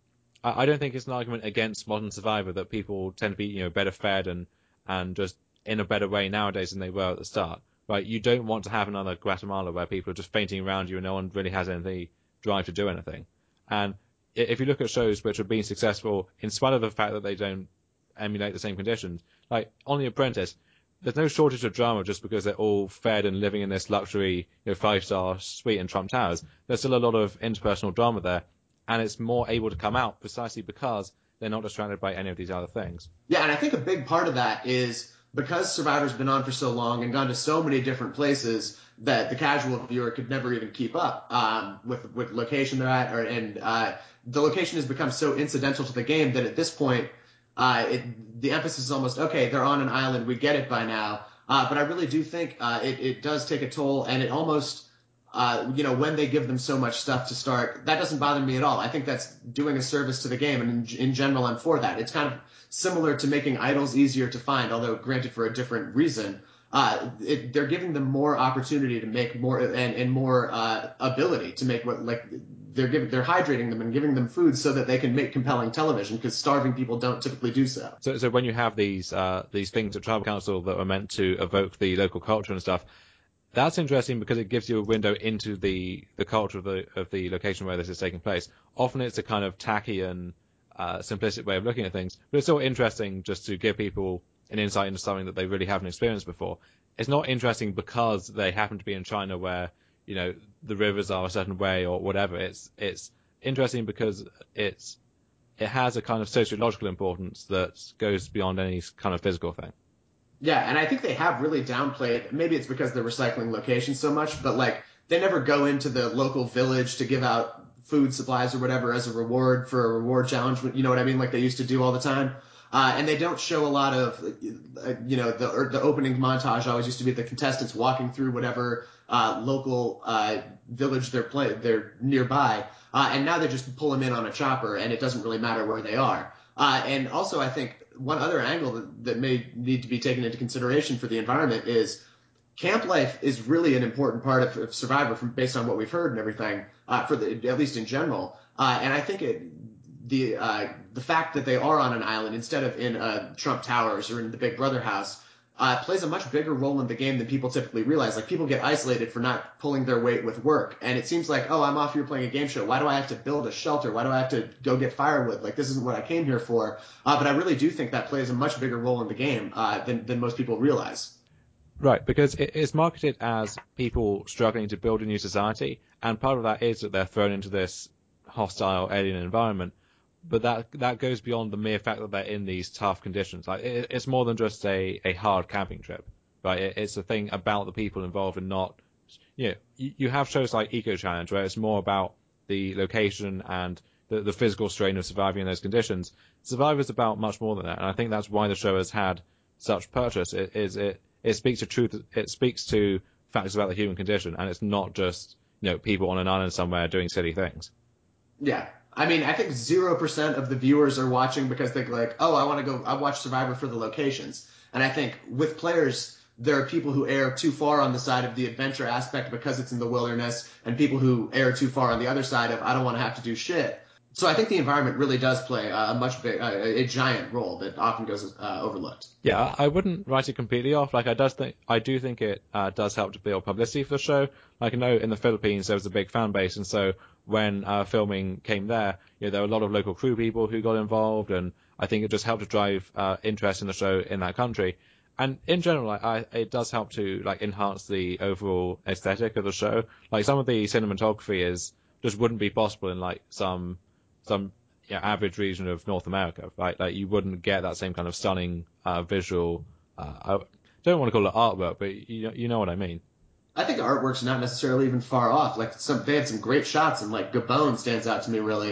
[SPEAKER 2] I don't think it's an argument against modern Survivor that people tend to be, you know, better fed and and just in a better way nowadays than they were at the start. Right? You don't want to have another Guatemala where people are just fainting around you and no one really has any drive to do anything. And if you look at shows which have been successful in spite of the fact that they don't emulate the same conditions, like on The Apprentice, there's no shortage of drama just because they're all fed and living in this luxury, you know, five-star suite in Trump Towers. There's still a lot of interpersonal drama there, and it's more able to come out precisely because they're not distracted by any of these other things.
[SPEAKER 1] Yeah, and I think a big part of that is because Survivor's been on for so long and gone to so many different places that the casual viewer could never even keep up um, with with location they're at, or, and uh, the location has become so incidental to the game that at this point, uh, it, the emphasis is almost okay. They're on an island, we get it by now. Uh, but I really do think uh, it it does take a toll, and it almost. Uh, you know, when they give them so much stuff to start, that doesn't bother me at all. I think that's doing a service to the game, and in, in general, I'm for that. It's kind of similar to making idols easier to find, although granted for a different reason. Uh, it, they're giving them more opportunity to make more and, and more uh, ability to make what like they're giving they're hydrating them and giving them food so that they can make compelling television because starving people don't typically do so.
[SPEAKER 2] So, so when you have these uh, these things at Tribal Council that are meant to evoke the local culture and stuff. That's interesting because it gives you a window into the, the culture of the of the location where this is taking place. Often it's a kind of tacky and uh, simplistic way of looking at things, but it's still interesting just to give people an insight into something that they really haven't experienced before. It's not interesting because they happen to be in China where, you know, the rivers are a certain way or whatever. It's it's interesting because it's it has a kind of sociological importance that goes beyond any kind of physical thing.
[SPEAKER 1] Yeah, and I think they have really downplayed. Maybe it's because they're recycling locations so much, but like they never go into the local village to give out food supplies or whatever as a reward for a reward challenge. You know what I mean? Like they used to do all the time. Uh, and they don't show a lot of, uh, you know, the or the opening montage always used to be the contestants walking through whatever uh, local uh, village they're play they're nearby, uh, and now they just pull them in on a chopper, and it doesn't really matter where they are. Uh, and also, I think one other angle that, that may need to be taken into consideration for the environment is camp life is really an important part of, of Survivor, from based on what we've heard and everything, uh, for the at least in general. Uh, and I think it, the uh, the fact that they are on an island instead of in uh, Trump Towers or in the Big Brother house uh, plays a much bigger role in the game than people typically realize. Like people get isolated for not pulling their weight with work, and it seems like, oh, I'm off here playing a game show. Why do I have to build a shelter? Why do I have to go get firewood? Like this isn't what I came here for. Uh, but I really do think that plays a much bigger role in the game uh, than than most people realize.
[SPEAKER 2] Right, because it's marketed as people struggling to build a new society, and part of that is that they're thrown into this hostile alien environment. But that that goes beyond the mere fact that they're in these tough conditions. Like it, it's more than just a, a hard camping trip, right? It, it's a thing about the people involved and not, you know, you, you have shows like Eco Challenge where it's more about the location and the, the physical strain of surviving in those conditions. Survivor's about much more than that, and I think that's why the show has had such purchase. It is it it speaks to truth. It speaks to facts about the human condition, and it's not just, you know, people on an island somewhere doing silly things.
[SPEAKER 1] Yeah. I mean, I think zero percent of the viewers are watching because they're like, oh, I want to go, I watch Survivor for the locations. And I think with players, there are people who err too far on the side of the adventure aspect because it's in the wilderness, and people who err too far on the other side of, I don't want to have to do shit. So I think the environment really does play a much big, a, a giant role that often goes uh, overlooked.
[SPEAKER 2] Yeah, I wouldn't write it completely off. Like I does think, I do think it uh, does help to build publicity for the show. Like I know in the Philippines there was a big fan base, and so when uh, filming came there, you know, there were a lot of local crew people who got involved, and I think it just helped to drive uh, interest in the show in that country. And in general, I, I, it does help to like enhance the overall aesthetic of the show. Like some of the cinematography is just wouldn't be possible in like some some you know, average region of North America, right? Like you wouldn't get that same kind of stunning uh, visual. Uh, I don't want to call it artwork, but you know, you know what I mean.
[SPEAKER 1] I think the artwork's not necessarily even far off. Like some, they had some great shots, and like Gabon stands out to me really.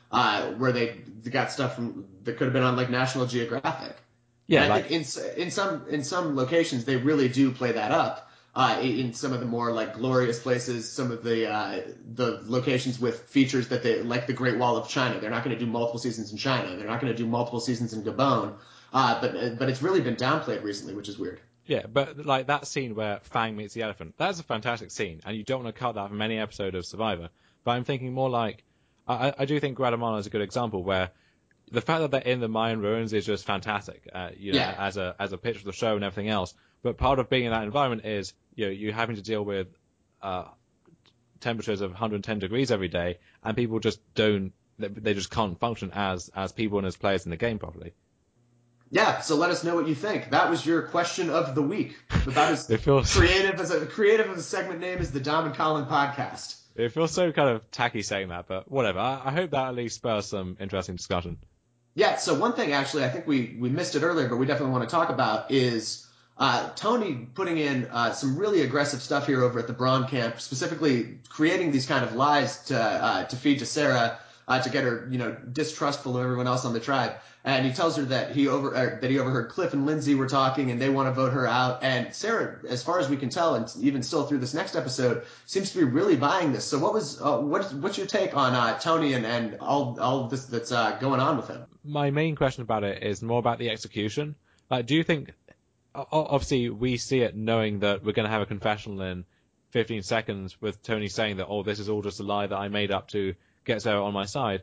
[SPEAKER 1] uh, where they got stuff from that could have been on like National Geographic.
[SPEAKER 2] Yeah,
[SPEAKER 1] and I
[SPEAKER 2] like,
[SPEAKER 1] think in in some in some locations they really do play that up. Uh, in some of the more like glorious places, some of the uh, the locations with features that they like the Great Wall of China. They're not going to do multiple seasons in China. They're not going to do multiple seasons in Gabon. Uh, but but it's really been downplayed recently, which is weird.
[SPEAKER 2] yeah, but like that scene where Fang meets the elephant, that's a fantastic scene, and you don't want to cut that from any episode of Survivor. But I'm thinking more like, I, I do think Guatemala is a good example where the fact that they're in the Mayan ruins is just fantastic, uh, you know,
[SPEAKER 1] Yeah.
[SPEAKER 2] as a as a picture of the show and everything else. But part of being in that environment is, you know, you having to deal with uh, temperatures of one hundred ten degrees every day, and people just don't, they, they just can't function as as people and as players in the game properly.
[SPEAKER 1] Yeah, so let us know what you think. That was your question of the week. About as
[SPEAKER 2] It feels
[SPEAKER 1] creative as a creative of a segment name as the Dom and Colin podcast.
[SPEAKER 2] it feels so kind of tacky saying that, but whatever. I, I hope that at least spurs some interesting discussion.
[SPEAKER 1] Yeah, so one thing actually, I think we, we missed it earlier, but we definitely want to talk about is uh, Tony putting in uh, some really aggressive stuff here over at the Braun camp, specifically creating these kind of lies to uh, to feed to Sarah uh, to get her, you know, distrustful of everyone else on the tribe. And he tells her that he over uh, that he overheard Cliff and Lindsay were talking, and they want to vote her out. And Sarah, as far as we can tell, and even still through this next episode, seems to be really buying this. So, what was uh, what what's your take on uh, Tony and, and all all of this that's uh, going on with him?
[SPEAKER 2] My main question about it is more about the execution. Like, do you think, obviously we see it knowing that we're going to have a confessional in fifteen seconds with Tony saying that, oh, this is all just a lie that I made up to get Sarah on my side.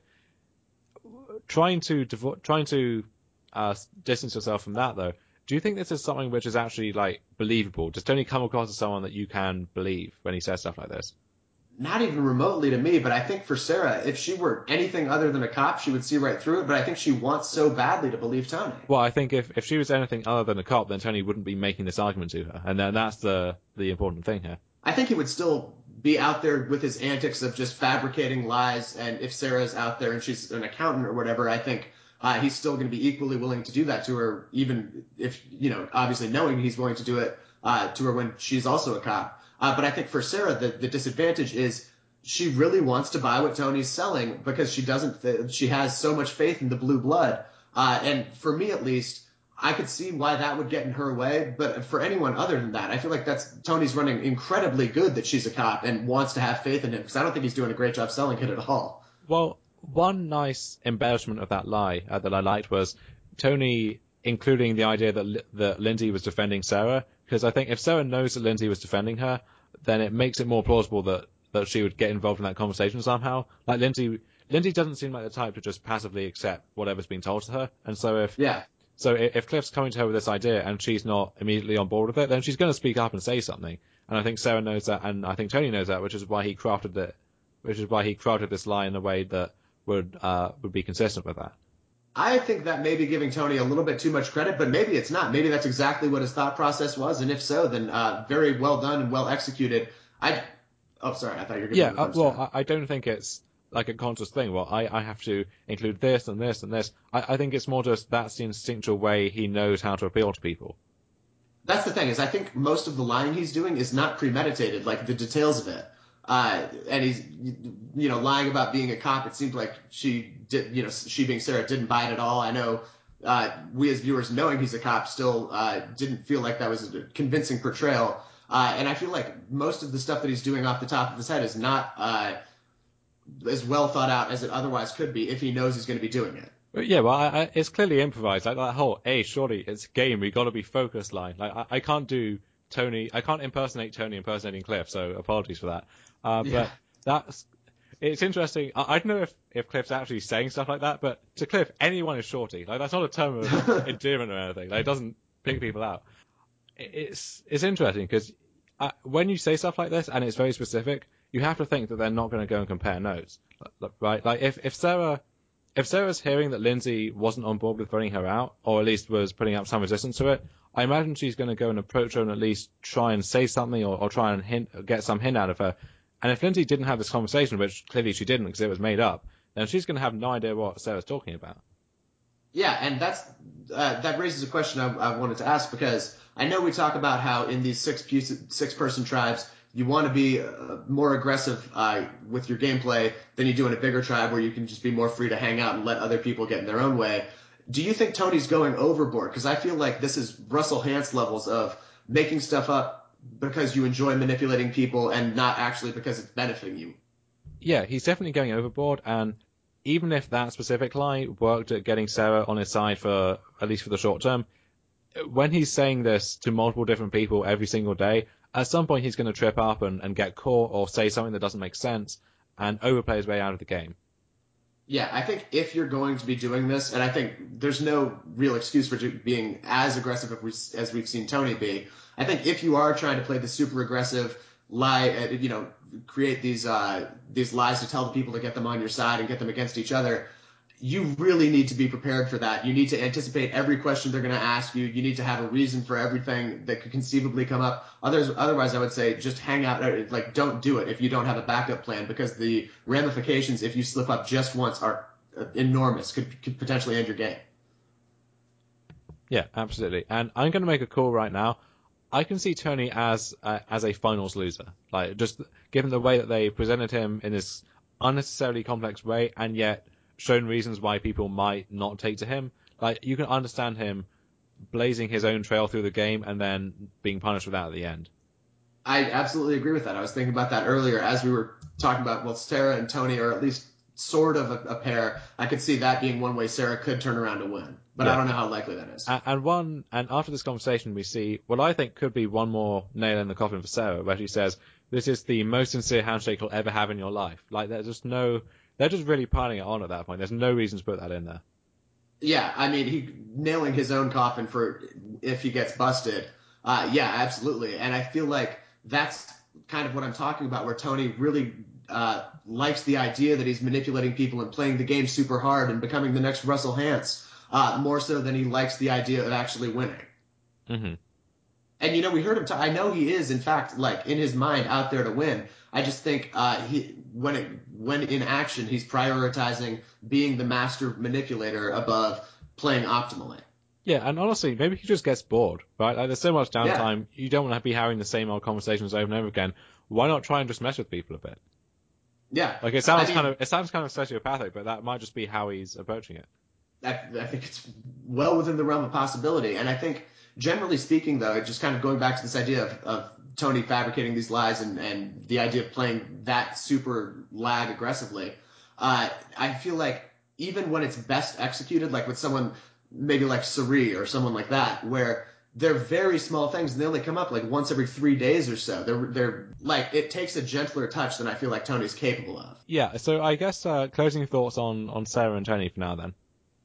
[SPEAKER 2] Trying to trying to uh, distance yourself from that, though, do you think this is something which is actually like believable? Does Tony come across as someone that you can believe when he says stuff like this?
[SPEAKER 1] Not even remotely to me, but I think for Sarah, if she were anything other than a cop, she would see right through it. But I think she wants so badly to believe Tony.
[SPEAKER 2] Well, I think if, if she was anything other than a cop, then Tony wouldn't be making this argument to her, and then that's the the important thing here.
[SPEAKER 1] I think he would still be out there with his antics of just fabricating lies, and if Sarah's out there and she's an accountant or whatever, I think uh, he's still going to be equally willing to do that to her, even if, you know, obviously knowing he's willing to do it uh, to her when she's also a cop. Uh, but I think for Sarah, the, the disadvantage is she really wants to buy what Tony's selling because she doesn't, th- she has so much faith in the blue blood. Uh, and for me, at least, I could see why that would get in her way. But for anyone other than that, I feel like that's Tony's running incredibly good that she's a cop and wants to have faith in him, because I don't think he's doing a great job selling it at all.
[SPEAKER 2] Well, one nice embellishment of that lie uh, that I liked was Tony including the idea that that Lindsay was defending Sarah, because I think if Sarah knows that Lindsay was defending her, then it makes it more plausible that, that she would get involved in that conversation somehow. Like Lindsay, Lindsay doesn't seem like the type to just passively accept whatever's being told to her, and so if
[SPEAKER 1] Yeah.
[SPEAKER 2] so if Cliff's coming to her with this idea and she's not immediately on board with it, then she's going to speak up and say something. And I think Sarah knows that, and I think Tony knows that, which is why he crafted it, which is why he crafted this lie in a way that would uh, would be consistent with that.
[SPEAKER 1] I think that may be giving Tony a little bit too much credit, but maybe it's not. Maybe that's exactly what his thought process was, and if so, then uh, very well done and well executed. I, oh, sorry, I thought you were giving
[SPEAKER 2] Yeah,
[SPEAKER 1] me the
[SPEAKER 2] uh,
[SPEAKER 1] first
[SPEAKER 2] well,
[SPEAKER 1] time.
[SPEAKER 2] I, I don't think it's like a conscious thing. Well, I, I have to include this and this and this. I, I think it's more just that's the instinctual way he knows how to appeal to people.
[SPEAKER 1] That's the thing, is I think most of the lying he's doing is not premeditated, like the details of it. Uh, and he's, you know, lying about being a cop. It seemed like she did, you know, she being Sarah didn't buy it at all. I know uh, we as viewers, knowing he's a cop, still uh, didn't feel like that was a convincing portrayal. Uh, and I feel like most of the stuff that he's doing off the top of his head is not uh, as well thought out as it otherwise could be if he knows he's going to be doing it.
[SPEAKER 2] But yeah, well, I, I, it's clearly improvised. Like that whole, hey, surely it's a game. We got to be focused line. Like I, I can't do Tony. I can't impersonate Tony impersonating Cliff. So apologies for that. Uh,
[SPEAKER 1] Yeah.
[SPEAKER 2] But that's it's interesting. I, I don't know if, if Cliff's actually saying stuff like that, but to Cliff, anyone is shorty. Like that's not a term of endearment or anything. Like it doesn't pick people out. It, it's it's interesting because uh, when you say stuff like this and it's very specific, you have to think that they're not going to go and compare notes, right? Like if if Sarah. If Sarah's hearing that Lindsay wasn't on board with voting her out, or at least was putting up some resistance to it, I imagine she's going to go and approach her and at least try and say something or, or try and hint, get some hint out of her. And if Lindsay didn't have this conversation, which clearly she didn't because it was made up, then she's going to have no idea what Sarah's talking about.
[SPEAKER 1] Yeah, and that's uh, that raises a question I, I wanted to ask, because I know we talk about how in these six six person tribes you want to be uh, more aggressive uh, with your gameplay than you do in a bigger tribe where you can just be more free to hang out and let other people get in their own way. Do you think Tony's going overboard? Because I feel like this is Russell Hantz levels of making stuff up because you enjoy manipulating people and not actually because it's benefiting you.
[SPEAKER 2] Yeah, he's definitely going overboard, and even if that specific lie worked at getting Sarah on his side for, at least for the short term, when he's saying this to multiple different people every single day, at some point he's going to trip up and, and get caught or say something that doesn't make sense and overplay his way out of the game.
[SPEAKER 1] Yeah, I think if you're going to be doing this, and I think there's no real excuse for being as aggressive as, we, as we've seen Tony be, I think if you are trying to play the super aggressive lie, you know, create these uh, these lies to tell the people to get them on your side and get them against each other, you really need to be prepared for that. You need to anticipate every question they're going to ask you. You need to have a reason for everything that could conceivably come up. Others, otherwise, I would say just hang out. Like, don't do it if you don't have a backup plan, because the ramifications if you slip up just once are enormous. Could, could potentially end your game.
[SPEAKER 2] Yeah, absolutely. And I'm going to make a call right now. I can see Tony as uh, as a finals loser. Like, just given the way that they presented him in this unnecessarily complex way, and yet shown reasons why people might not take to him. Like, you can understand him blazing his own trail through the game and then being punished with that at the end.
[SPEAKER 1] I absolutely agree with that. I was thinking about that earlier as we were talking about, well, Sarah and Tony are at least sort of a, a pair. I could see that being one way Sarah could turn around and win, but yeah. I don't know how likely that is.
[SPEAKER 2] And, and one, and after this conversation, we see what I think could be one more nail in the coffin for Sarah, where she says, "This is the most sincere handshake you'll ever have in your life." Like, there's just no, they're just really piling it on at that point. There's no reason to put that in there.
[SPEAKER 1] Yeah, I mean, he nailing his own coffin for if he gets busted. Uh, yeah, absolutely. And I feel like that's kind of what I'm talking about, where Tony really uh, likes the idea that he's manipulating people and playing the game super hard and becoming the next Russell Hantz, uh, more so than he likes the idea of actually winning.
[SPEAKER 2] Mm-hmm.
[SPEAKER 1] And, you know, we heard him talk. I know he is, in fact, like, in his mind out there to win. I just think uh, he when it when in action, he's prioritizing being the master manipulator above playing optimally.
[SPEAKER 2] Yeah, and honestly, maybe he just gets bored, right? Like, there's so much downtime,
[SPEAKER 1] Yeah.
[SPEAKER 2] You don't want to be having the same old conversations over and over again. Why not try and just mess with people a bit?
[SPEAKER 1] Yeah.
[SPEAKER 2] Like, it sounds
[SPEAKER 1] I mean,
[SPEAKER 2] kind of it sounds kind of sociopathic, but that might just be how he's approaching it.
[SPEAKER 1] I, I think it's well within the realm of possibility. And I think, generally speaking, though, just kind of going back to this idea of, of Tony fabricating these lies and, and the idea of playing that super lag aggressively, uh, I feel like even when it's best executed, like with someone maybe like Suri or someone like that, where they're very small things and they only come up like once every three days or so. They're they're like, it takes a gentler touch than I feel like Tony's capable of.
[SPEAKER 2] Yeah, so I guess uh, closing thoughts on, on Sarah and Tony for now then.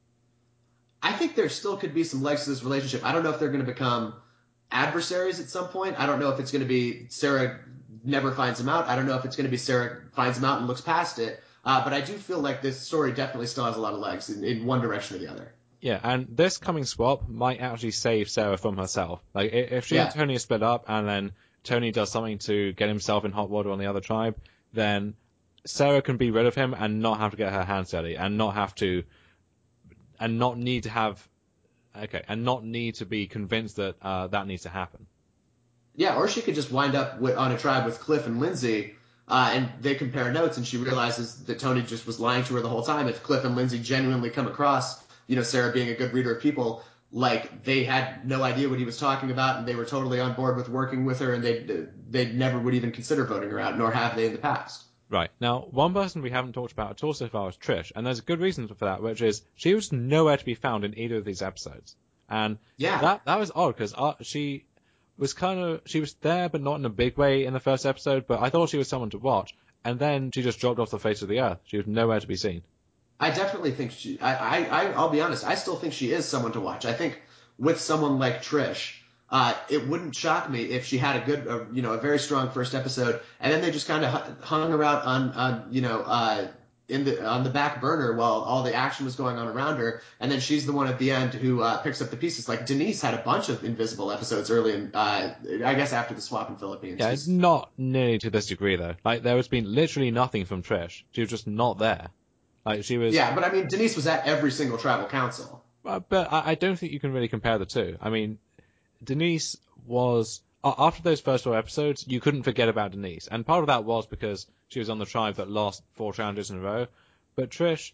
[SPEAKER 1] I think there still could be some legs to this relationship. I don't know if they're going to become adversaries at some point. I don't know if it's going to be Sarah never finds him out. I don't know if it's going to be Sarah finds him out and looks past it. Uh, but I do feel like this story definitely still has a lot of legs in, in one direction or the other.
[SPEAKER 2] Yeah, and this coming swap might actually save Sarah from herself. Like, if she
[SPEAKER 1] Yeah.
[SPEAKER 2] and Tony are split up and then Tony does something to get himself in hot water on the other tribe, then Sarah can be rid of him and not have to get her hands dirty and not have to, and not need to have, okay, and not need to be convinced that uh, that needs to happen.
[SPEAKER 1] Yeah, or she could just wind up with, on a tribe with Cliff and Lindsay, uh, and they compare notes, and she realizes that Tony just was lying to her the whole time. If Cliff and Lindsay genuinely come across, you know, Sarah being a good reader of people, like they had no idea what he was talking about, and they were totally on board with working with her, and they they never would even consider voting her out, nor have they in the past.
[SPEAKER 2] Right. Now, one person we haven't talked about at all so far is Trish, and there's a good reason for that, which is she was nowhere to be found in either of these episodes. And
[SPEAKER 1] yeah.
[SPEAKER 2] that that was odd, because uh, she was kind of, she was there, but not in a big way in the first episode, but I thought she was someone to watch, and then she just dropped off the face of the earth. She was nowhere to be seen.
[SPEAKER 1] I definitely think she, I, I, I'll be honest, I still think she is someone to watch. I think with someone like Trish, uh, it wouldn't shock me if she had a good, uh, you know, a very strong first episode, and then they just kind of hung around on, on, you know, uh, in the, on the back burner while all the action was going on around her, and then she's the one at the end who, uh, picks up the pieces. Like Denise had a bunch of invisible episodes early in, uh, I guess after the swap in Philippines.
[SPEAKER 2] Yeah, not nearly to this degree though. Like, there has been literally nothing from Trish. She was just not there. Like, she was.
[SPEAKER 1] Yeah, but I mean, Denise was at every single tribal council.
[SPEAKER 2] Uh, but I, I don't think you can really compare the two. I mean, Denise was a- after those first four episodes, you couldn't forget about Denise, and part of that was because she was on the tribe that lost four challenges in a row. But Trish,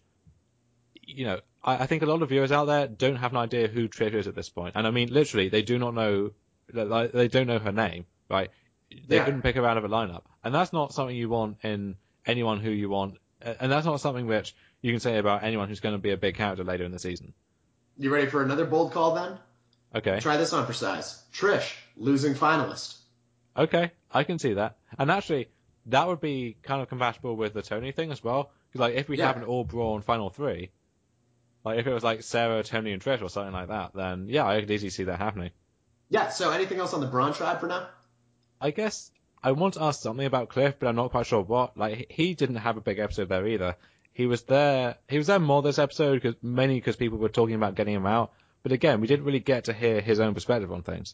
[SPEAKER 2] you know, I, I think a lot of viewers out there don't have an idea who Trish is at this point, and I mean, literally, they do not know, like, they don't know her name, right? They
[SPEAKER 1] Yeah.
[SPEAKER 2] couldn't pick her out of a lineup, and that's not something you want in anyone who you want, and that's not something which you can say about anyone who's going to be a big character later in the season.
[SPEAKER 1] You ready for another bold call then?
[SPEAKER 2] Okay.
[SPEAKER 1] Try this on for size. Trish, losing finalist.
[SPEAKER 2] Okay, I can see that. And actually, that would be kind of compatible with the Tony thing as well. Because, like, if we
[SPEAKER 1] Yeah.
[SPEAKER 2] have an all-brawn final three, like, if it was like Sarah, Tony, and Trish or something like that, then yeah, I could easily see that happening.
[SPEAKER 1] Yeah, so anything else on the Braun tribe for now?
[SPEAKER 2] I guess I want to ask something about Cliff, but I'm not quite sure what. Like, he didn't have a big episode there either. He was there, he was there more this episode, cause, mainly because people were talking about getting him out. But again, we didn't really get to hear his own perspective on things.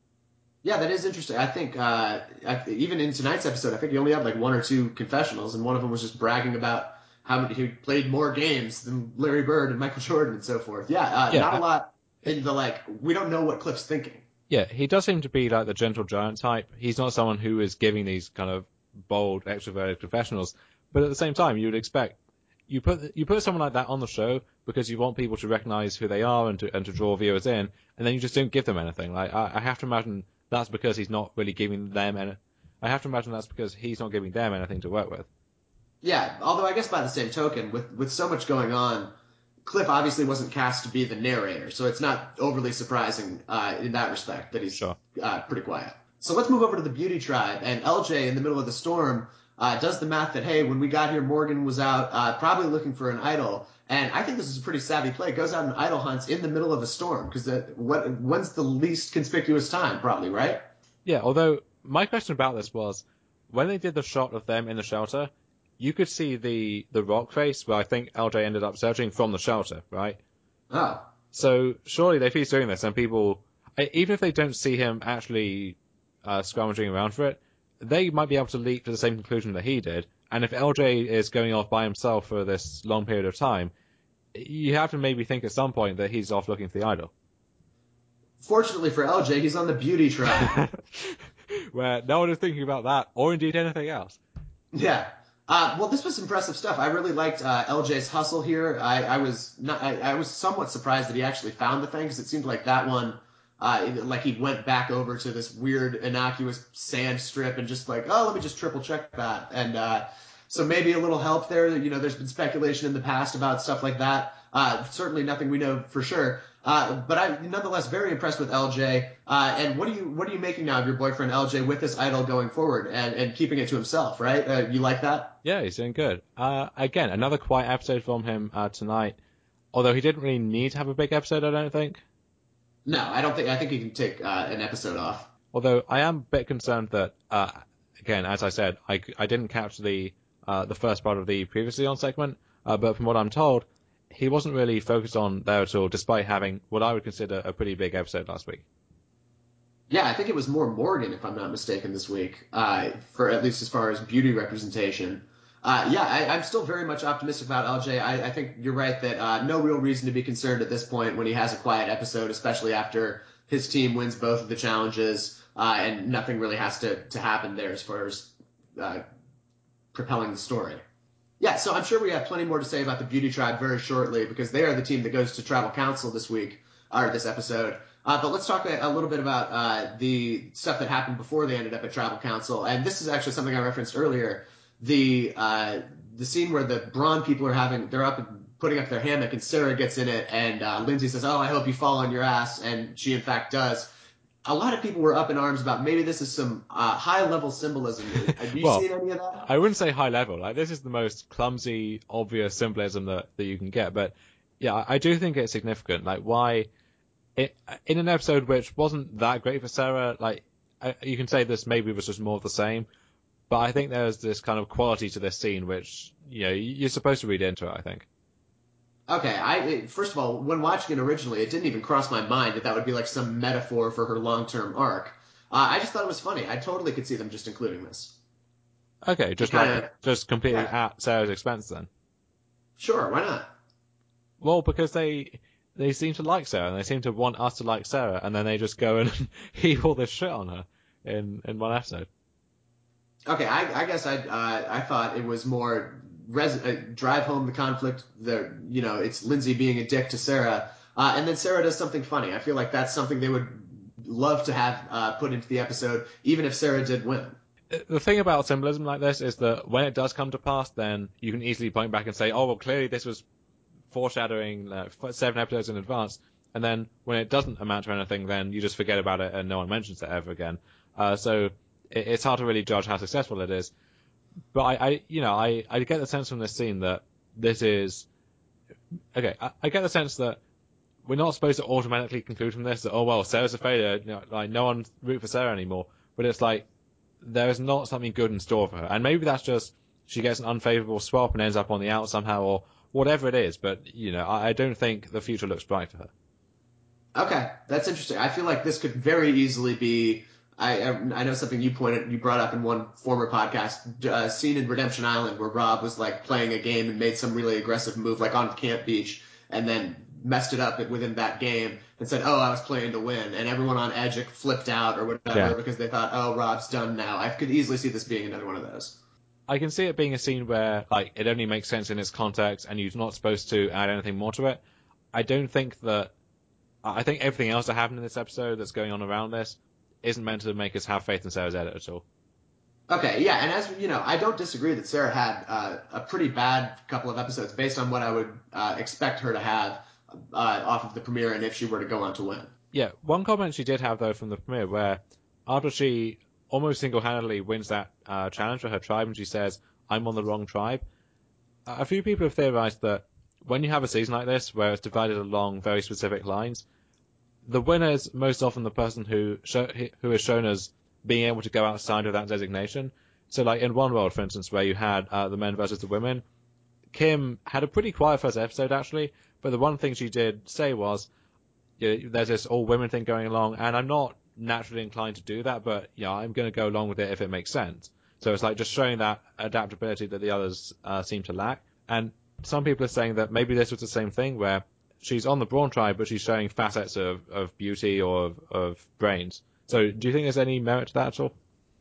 [SPEAKER 1] Yeah, that is interesting. I think uh, I, even in tonight's episode, I think he only had like one or two confessionals, and one of them was just bragging about how many, he played more games than Larry Bird and Michael Jordan and so forth. Yeah, uh,
[SPEAKER 2] Yeah,
[SPEAKER 1] not a
[SPEAKER 2] I-
[SPEAKER 1] lot in the like. We don't know what Cliff's thinking.
[SPEAKER 2] Yeah, he does seem to be like the gentle giant type. He's not someone who is giving these kind of bold, extroverted confessionals. But at the same time, you would expect you put you put someone like that on the show because you want people to recognize who they are and to and to draw viewers in, and then you just don't give them anything. Like I, I have to imagine that's because he's not really giving them any. I have to imagine that's because he's not giving them anything to work with.
[SPEAKER 1] Yeah, although I guess by the same token, with with so much going on, Cliff obviously wasn't cast to be the narrator, so it's not overly surprising uh, in that respect that he's
[SPEAKER 2] Sure.
[SPEAKER 1] uh, pretty quiet. So let's move over to the Beauty Tribe, and L J in the middle of the storm uh, does the math that, hey, when we got here, Morgan was out uh, probably looking for an idol, and I think this is a pretty savvy play. Goes out and idol hunts in the middle of a storm, because what when's the least conspicuous time, probably, right?
[SPEAKER 2] Yeah, although my question about this was, when they did the shot of them in the shelter, you could see the, the rock face where I think L J ended up searching from the shelter, right?
[SPEAKER 1] Oh.
[SPEAKER 2] So surely if he's doing this and people, even if they don't see him actually uh, scrummaging around for it, they might be able to leap to the same conclusion that he did. And if L J is going off by himself for this long period of time, you have to maybe think at some point that he's off looking for the idol.
[SPEAKER 1] Fortunately for L J, he's on the Beauty Tribe.
[SPEAKER 2] Where no one is thinking about that, or indeed anything else.
[SPEAKER 1] Yeah. Uh, well, this was impressive stuff. I really liked uh, L J's hustle here. I, I was not. I, I was somewhat surprised that he actually found the thing, because it seemed like that one, uh, like he went back over to this weird innocuous sand strip and just like, oh, let me just triple check that. And uh, so maybe a little help there. You know, there's been speculation in the past about stuff like that. Uh, certainly nothing we know for sure. Uh, but I'm nonetheless very impressed with L J. Uh, and what are you what are you making now of your boyfriend L J with this idol going forward and, and keeping it to himself, right? Uh, you like that?
[SPEAKER 2] Yeah, he's doing good. Uh, again, another quiet episode from him uh, tonight. Although he didn't really need to have a big episode, I don't think.
[SPEAKER 1] No, I don't think I think he can take uh, an episode off.
[SPEAKER 2] Although I am a bit concerned that, uh, again, as I said, I, I didn't catch the uh, the first part of the previously on segment, uh, but from what I'm told, he wasn't really focused on there at all, despite having what I would consider a pretty big episode last week.
[SPEAKER 1] Yeah, I think it was more Morgan, if I'm not mistaken, this week, uh, for at least as far as beauty representation. Uh, yeah, I, I'm still very much optimistic about L J. I, I think you're right that uh, no real reason to be concerned at this point when he has a quiet episode, especially after his team wins both of the challenges, uh, and nothing really has to, to happen there as far as uh, propelling the story. Yeah, so I'm sure we have plenty more to say about the Beauty Tribe very shortly, because they are the team that goes to Tribal Council this week, or this episode. Uh, but let's talk a, a little bit about uh, the stuff that happened before they ended up at Tribal Council. And this is actually something I referenced earlier. The uh, the scene where the Braun people are having, they're up and putting up their hammock, and Sarah gets in it, and uh, Lindsay says, oh, I hope you fall on your ass, and she in fact does. A lot of people were up in arms about maybe this is some uh, high-level symbolism. Have you
[SPEAKER 2] Well,
[SPEAKER 1] seen any of that?
[SPEAKER 2] I wouldn't say high level. Like, this is the most clumsy, obvious symbolism that, that you can get. But yeah, I, I do think it's significant. Like, why it, in an episode which wasn't that great for Sarah, like, I, you can say this maybe was just more of the same. But I think there's this kind of quality to this scene which, you know, you're supposed to read into it, I think.
[SPEAKER 1] Okay, I it, first of all, when watching it originally, it didn't even cross my mind that that would be like some metaphor for her long-term arc. Uh, I just thought it was funny. I totally could see them just including this.
[SPEAKER 2] Okay, just
[SPEAKER 1] kinda-
[SPEAKER 2] like, just completely
[SPEAKER 1] yeah.
[SPEAKER 2] at Sarah's expense then.
[SPEAKER 1] Sure, why not?
[SPEAKER 2] Well, because they they seem to like Sarah, and they seem to want us to like Sarah, and then they just go and heap all this shit on her. in, in one episode.
[SPEAKER 1] Okay, I, I guess I uh, I thought it was more res- uh, drive home the conflict. The you know it's Lindsay being a dick to Sarah, uh, and then Sarah does something funny. I feel like that's something they would love to have uh, put into the episode, even if Sarah did win.
[SPEAKER 2] The thing about symbolism like this is that when it does come to pass, then you can easily point back and say, oh, well, clearly this was foreshadowing uh, seven episodes in advance. And then when it doesn't amount to anything, then you just forget about it and no one mentions it ever again. Uh, so it, it's hard to really judge how successful it is. But I, I you know, I, I get the sense from this scene that this is... Okay, I, I get the sense that we're not supposed to automatically conclude from this that, oh, well, Sarah's a failure, you know, like, no one root for Sarah anymore. But it's like, there is not something good in store for her. And maybe that's just she gets an unfavourable swap and ends up on the out somehow, or whatever it is. But, you know, I, I don't think the future looks bright for her.
[SPEAKER 1] Okay, that's interesting. I feel like this could very easily be... I I know something you pointed, you brought up in one former podcast, uh, scene in Redemption Island where Rob was like playing a game and made some really aggressive move, like on Camp Beach, and then messed it up within that game and said, "Oh, I was playing to win," and everyone on Edgic flipped out or whatever
[SPEAKER 2] Yeah.
[SPEAKER 1] because they thought, "Oh, Rob's done now." I could easily see this being another one of those.
[SPEAKER 2] I can see it being a scene where like it only makes sense in its context and you're not supposed to add anything more to it. I don't think that. I think everything else that happened in this episode that's going on around this isn't meant to make us have faith in Sarah's edit at all.
[SPEAKER 1] Okay, yeah, and as you know, I don't disagree that Sarah had uh, a pretty bad couple of episodes based on what I would uh, expect her to have uh, off of the premiere, and if she were to go on to win.
[SPEAKER 2] Yeah, one comment she did have though from the premiere, where after she almost single-handedly wins that uh, challenge for her tribe, and she says, "I'm on the wrong tribe." A few people have theorized that when you have a season like this, where it's divided along very specific lines, the winner is most often the person who show, who is shown as being able to go outside of that designation. So, like in One World, for instance, where you had uh, the men versus the women, Kim had a pretty quiet first episode actually, but the one thing she did say was, you know, there's this all women thing going along, and I'm not naturally inclined to do that, but yeah, I'm going to go along with it if it makes sense. So it's like just showing that adaptability that the others uh, seem to lack. And some people are saying that maybe this was the same thing where she's on the Brawn tribe, but she's showing facets of, of beauty or of, of brains. So do you think there's any merit to that at all?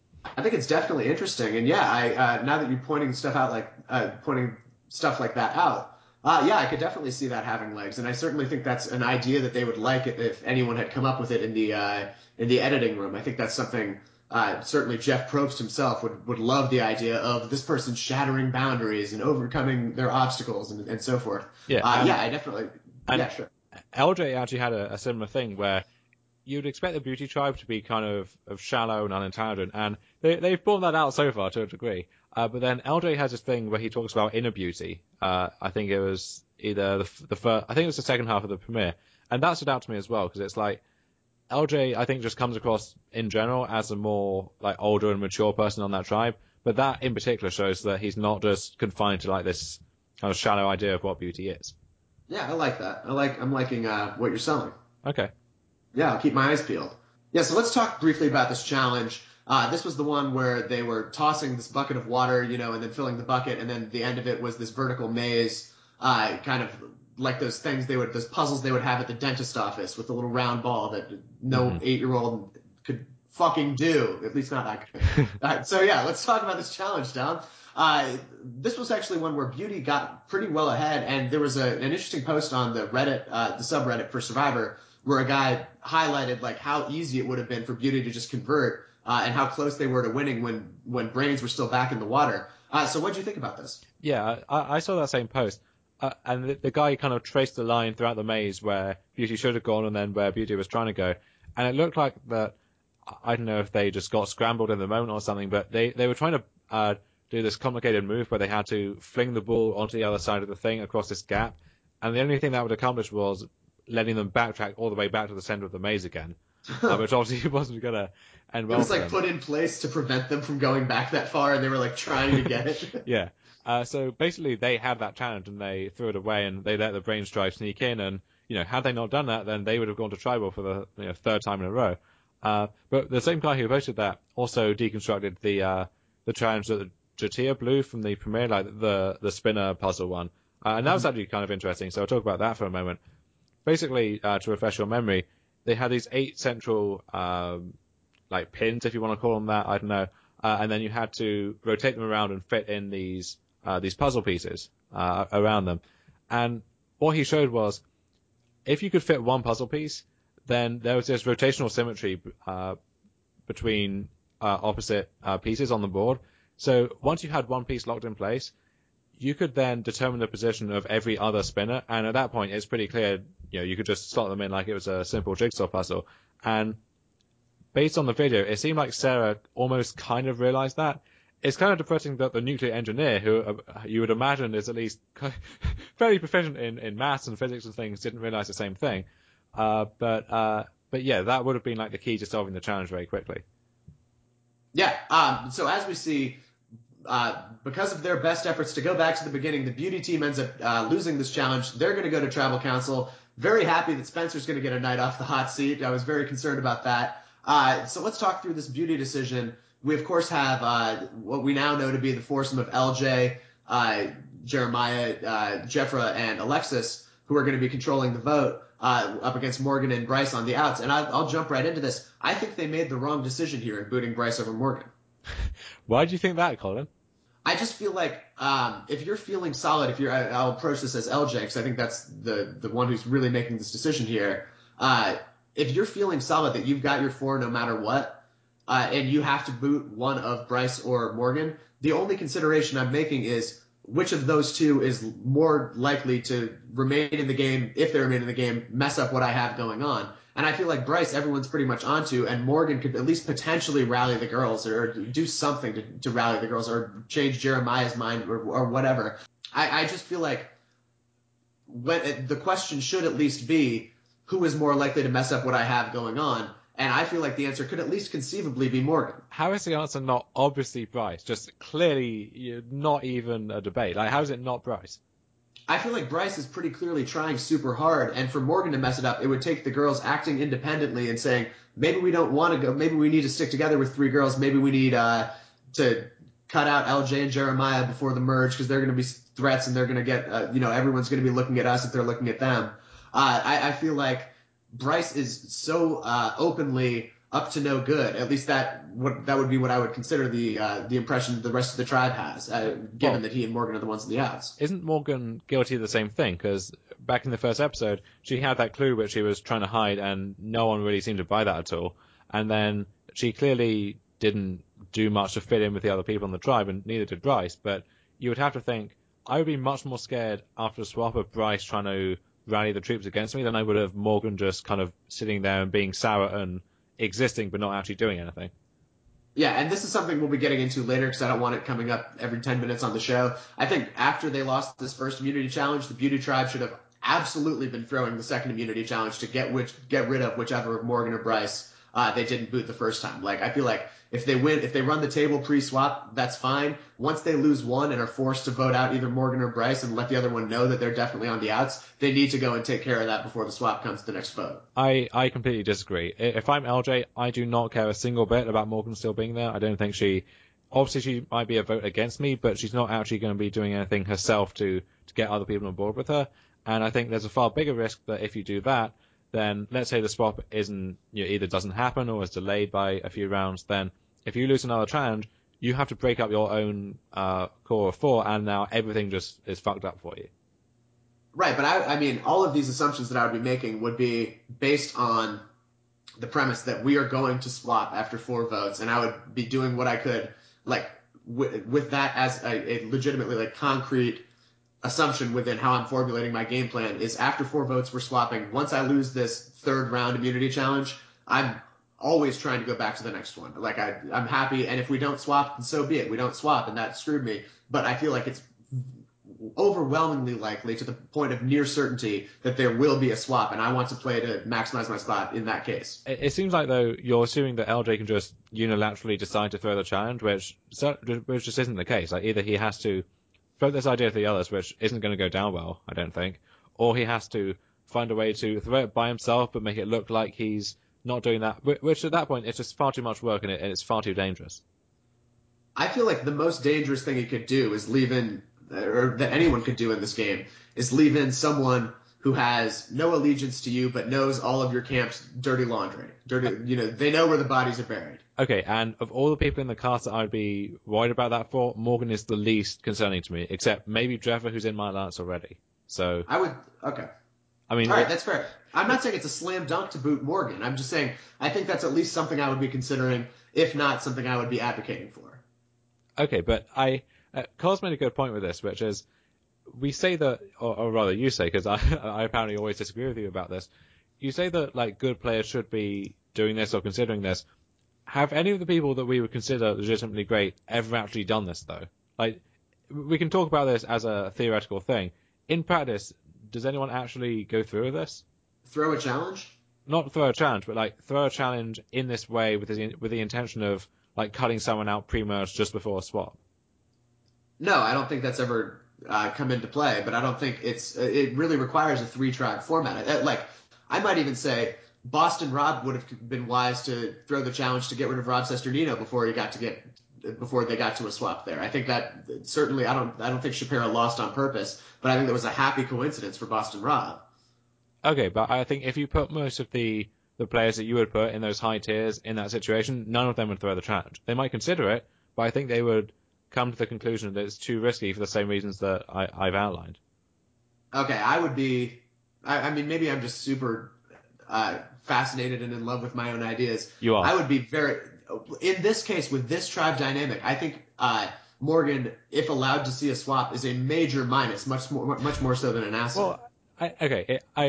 [SPEAKER 1] I think it's definitely interesting, and yeah, I uh, now that you're pointing stuff out like uh, pointing stuff like that out, uh, yeah, I could definitely see that having legs, and I certainly think that's an idea that they would like if anyone had come up with it in the uh, in the editing room. I think that's something uh, certainly Jeff Probst himself would would love the idea of this person shattering boundaries and overcoming their obstacles and, and so forth.
[SPEAKER 2] Yeah,
[SPEAKER 1] uh,
[SPEAKER 2] and,
[SPEAKER 1] yeah, I definitely, yeah, sure.
[SPEAKER 2] L J actually had a, a similar thing where you'd expect the beauty tribe to be kind of, of shallow and unintelligent, and they, they've brought that out so far to a degree. Uh, but then L J has this thing where he talks about inner beauty. Uh, I think it was either the, the first, I think it was the second half of the premiere, and that stood out to me as well because it's like L J, I think, just comes across in general as a more like older and mature person on that tribe. But that in particular shows that he's not just confined to like this kind of shallow idea of what beauty is.
[SPEAKER 1] Yeah, I like that. I like I'm liking uh, what you're selling.
[SPEAKER 2] Okay.
[SPEAKER 1] Yeah, I'll keep my eyes peeled. Yeah, so let's talk briefly about this challenge. Uh, this was the one where they were tossing this bucket of water, you know, and then filling the bucket, and then the end of it was this vertical maze, uh, kind of like those things they would, those puzzles they would have at the dentist office with the little round ball that no
[SPEAKER 2] Mm-hmm.
[SPEAKER 1] eight-year-old could fucking do. At least not I could. uh, so yeah, let's talk about this challenge, Dom. Uh, this was actually one where Beauty got pretty well ahead, and there was a, an interesting post on the Reddit, uh, the subreddit for Survivor, where a guy highlighted like how easy it would have been for Beauty to just convert, uh, and how close they were to winning when when brains were still back in the water. Uh, so what do you think about this?
[SPEAKER 2] Yeah, I, I saw that same post, uh, and the, the guy kind of traced the line throughout the maze where Beauty should have gone and then where Beauty was trying to go, and it looked like that. I don't know if they just got scrambled in the moment or something, but they, they were trying to uh, do this complicated move where they had to fling the ball onto the other side of the thing across this gap, and the only thing that would accomplish was letting them backtrack all the way back to the center of the maze again, uh, which obviously wasn't going to end well
[SPEAKER 1] It was
[SPEAKER 2] for
[SPEAKER 1] like
[SPEAKER 2] them.
[SPEAKER 1] put in place to prevent them from going back that far, and they were like trying to get it.
[SPEAKER 2] Yeah. Uh, so basically, they had that challenge and they threw it away, and they let the brains drive sneak in. And you know, had they not done that, then they would have gone to tribal for the you know, third time in a row. Uh, but the same guy who voted that also deconstructed the uh, the challenge that Jatia blew from the premiere, like the the spinner puzzle one, uh, and that was actually kind of interesting. So I'll talk about that for a moment. Basically, uh, to refresh your memory, they had these eight central um, like pins, if you want to call them that, I don't know. Uh, and then you had to rotate them around and fit in these uh, these puzzle pieces uh, around them. And what he showed was, if you could fit one puzzle piece, then there was this rotational symmetry uh, between uh, opposite uh, pieces on the board. So once you had one piece locked in place, you could then determine the position of every other spinner, and at that point, it's pretty clear, you know, you could just slot them in like it was a simple jigsaw puzzle. And based on the video, it seemed like Sarah almost kind of realized that. It's kind of depressing that the nuclear engineer, who uh, you would imagine is at least very proficient in, in maths and physics and things, didn't realize the same thing. Uh, but uh, but yeah, that would have been like the key to solving the challenge very quickly.
[SPEAKER 1] Yeah. Um, so as we see, Uh, because of their best efforts to go back to the beginning, the beauty team ends up uh, losing this challenge. They're going to go to tribal council. Very happy that Spencer's going to get a night off the hot seat. I was very concerned about that. Uh, so let's talk through this beauty decision. We, of course, have uh, what we now know to be the foursome of L J, uh, Jeremiah, uh, Jeffra, and Alexis, who are going to be controlling the vote uh, up against Morgan and Bryce on the outs. And I, I'll jump right into this. I think they made the wrong decision here in booting Bryce over Morgan.
[SPEAKER 2] Why do you think that, Colin?
[SPEAKER 1] I just feel like um, if you're feeling solid, if you're, I, I'll approach this as L J because I think that's the the one who's really making this decision here. Uh, if you're feeling solid that you've got your four no matter what, uh, and you have to boot one of Bryce or Morgan, the only consideration I'm making is which of those two is more likely to remain in the game, if they remain in the game, mess up what I have going on. And I feel like Bryce, everyone's pretty much onto, and Morgan could at least potentially rally the girls or do something to, to rally the girls or change Jeremiah's mind or, or whatever. I, I just feel like when it, the question should at least be who is more likely to mess up what I have going on. And I feel like the answer could at least conceivably be Morgan.
[SPEAKER 2] How is the answer not obviously Bryce? Just clearly not even a debate. Like, how is it not Bryce?
[SPEAKER 1] I feel like Bryce is pretty clearly trying super hard, and for Morgan to mess it up, it would take the girls acting independently and saying, maybe we don't want to go, maybe we need to stick together with three girls, maybe we need uh, to cut out L J and Jeremiah before the merge because they're going to be threats and they're going to get, uh, you know, everyone's going to be looking at us if they're looking at them. Uh, I, I feel like Bryce is so uh, openly up to no good. At least that what that would be what I would consider the uh, the impression the rest of the tribe has, uh, given well, that he and Morgan are the ones in the outs.
[SPEAKER 2] Isn't Morgan guilty of the same thing? Because back in the first episode, she had that clue which she was trying to hide, and no one really seemed to buy that at all. And then she clearly didn't do much to fit in with the other people in the tribe, and neither did Bryce. But you would have to think, I would be much more scared after the swap of Bryce trying to rally the troops against me than I would have Morgan just kind of sitting there and being sour and existing but not actually doing anything.
[SPEAKER 1] Yeah, and this is something we'll be getting into later because I don't want it coming up every ten minutes on the show. I think after they lost this first immunity challenge, the Beauty Tribe should have absolutely been throwing the second immunity challenge to get which get rid of whichever of Morgan or Bryce uh, they didn't boot the first time. Like, I feel like if they win, if they run the table pre-swap, that's fine. Once they lose one and are forced to vote out either Morgan or Bryce and let the other one know that they're definitely on the outs, they need to go and take care of that before the swap comes to the next vote.
[SPEAKER 2] I, I completely disagree. If I'm L J, I do not care a single bit about Morgan still being there. I don't think she, obviously she might be a vote against me, but she's not actually going to be doing anything herself to, to get other people on board with her. And I think there's a far bigger risk that if you do that, then let's say the swap isn't, you know, either doesn't happen or is delayed by a few rounds, then if you lose another challenge, you have to break up your own uh, core of four, and now everything just is fucked up for you.
[SPEAKER 1] Right, but I, I mean, all of these assumptions that I would be making would be based on the premise that we are going to swap after four votes, and I would be doing what I could, like, with, with that as a, a legitimately, like, concrete assumption within how I'm formulating my game plan is after four votes we're swapping. Once I lose this third round immunity challenge, I'm always trying to go back to the next one. Like, I, I'm happy, and if we don't swap, then so be it. We don't swap, and that screwed me. But I feel like it's overwhelmingly likely to the point of near certainty that there will be a swap, and I want to play to maximize my spot in that case.
[SPEAKER 2] It, it seems like, though, you're assuming that L J can just unilaterally decide to throw the challenge, which, which just isn't the case. Like, either he has to throw this idea to the others, which isn't going to go down well, I don't think, or he has to find a way to throw it by himself but make it look like he's not doing that, which at that point it's just far too much work in it and it's far too dangerous.
[SPEAKER 1] I feel like the most dangerous thing he could do is leave in, or that anyone could do in this game, is leave in someone who has no allegiance to you but knows all of your camp's dirty laundry. Dirty, you know, they know where the bodies are buried.
[SPEAKER 2] Okay, and of all the people in the cast that I'd be worried about that for, Morgan is the least concerning to me, except maybe Trevor, who's in my alliance already. So
[SPEAKER 1] I would okay.
[SPEAKER 2] I mean,
[SPEAKER 1] all right,
[SPEAKER 2] it,
[SPEAKER 1] that's fair. I'm not saying it's a slam dunk to boot Morgan. I'm just saying I think that's at least something I would be considering, if not something I would be advocating for.
[SPEAKER 2] Okay, but I uh, Carl's made a good point with this, which is we say that, or, or rather you say, because I, I apparently always disagree with you about this. You say that like good players should be doing this or considering this. Have any of the people that we would consider legitimately great ever actually done this though? Like, we can talk about this as a theoretical thing. In practice, does anyone actually go through with this?
[SPEAKER 1] Throw a challenge?
[SPEAKER 2] Not throw a challenge, but like throw a challenge in this way with the with the intention of like cutting someone out pre-merge just before a swap.
[SPEAKER 1] No, I don't think that's ever uh, come into play. But I don't think it's it really requires a three tribe format. Uh, Like, I might even say Boston Rob would have been wise to throw the challenge to get rid of Rob Sesternino before he got to get before they got to a swap there. I think that certainly I don't I don't think Shapiro lost on purpose, but I think that was a happy coincidence for Boston Rob.
[SPEAKER 2] Okay, but I think if you put most of the the players that you would put in those high tiers in that situation, none of them would throw the challenge. They might consider it, but I think they would come to the conclusion that it's too risky for the same reasons that I, I've outlined.
[SPEAKER 1] Okay, I would be. I, I mean, maybe I'm just super uh, fascinated and in love with my own ideas.
[SPEAKER 2] You are.
[SPEAKER 1] I would be very. In this case, with this tribe dynamic, I think uh, Morgan, if allowed to see a swap, is a major minus, much more, much more so than an asset.
[SPEAKER 2] Well, I, okay, it, I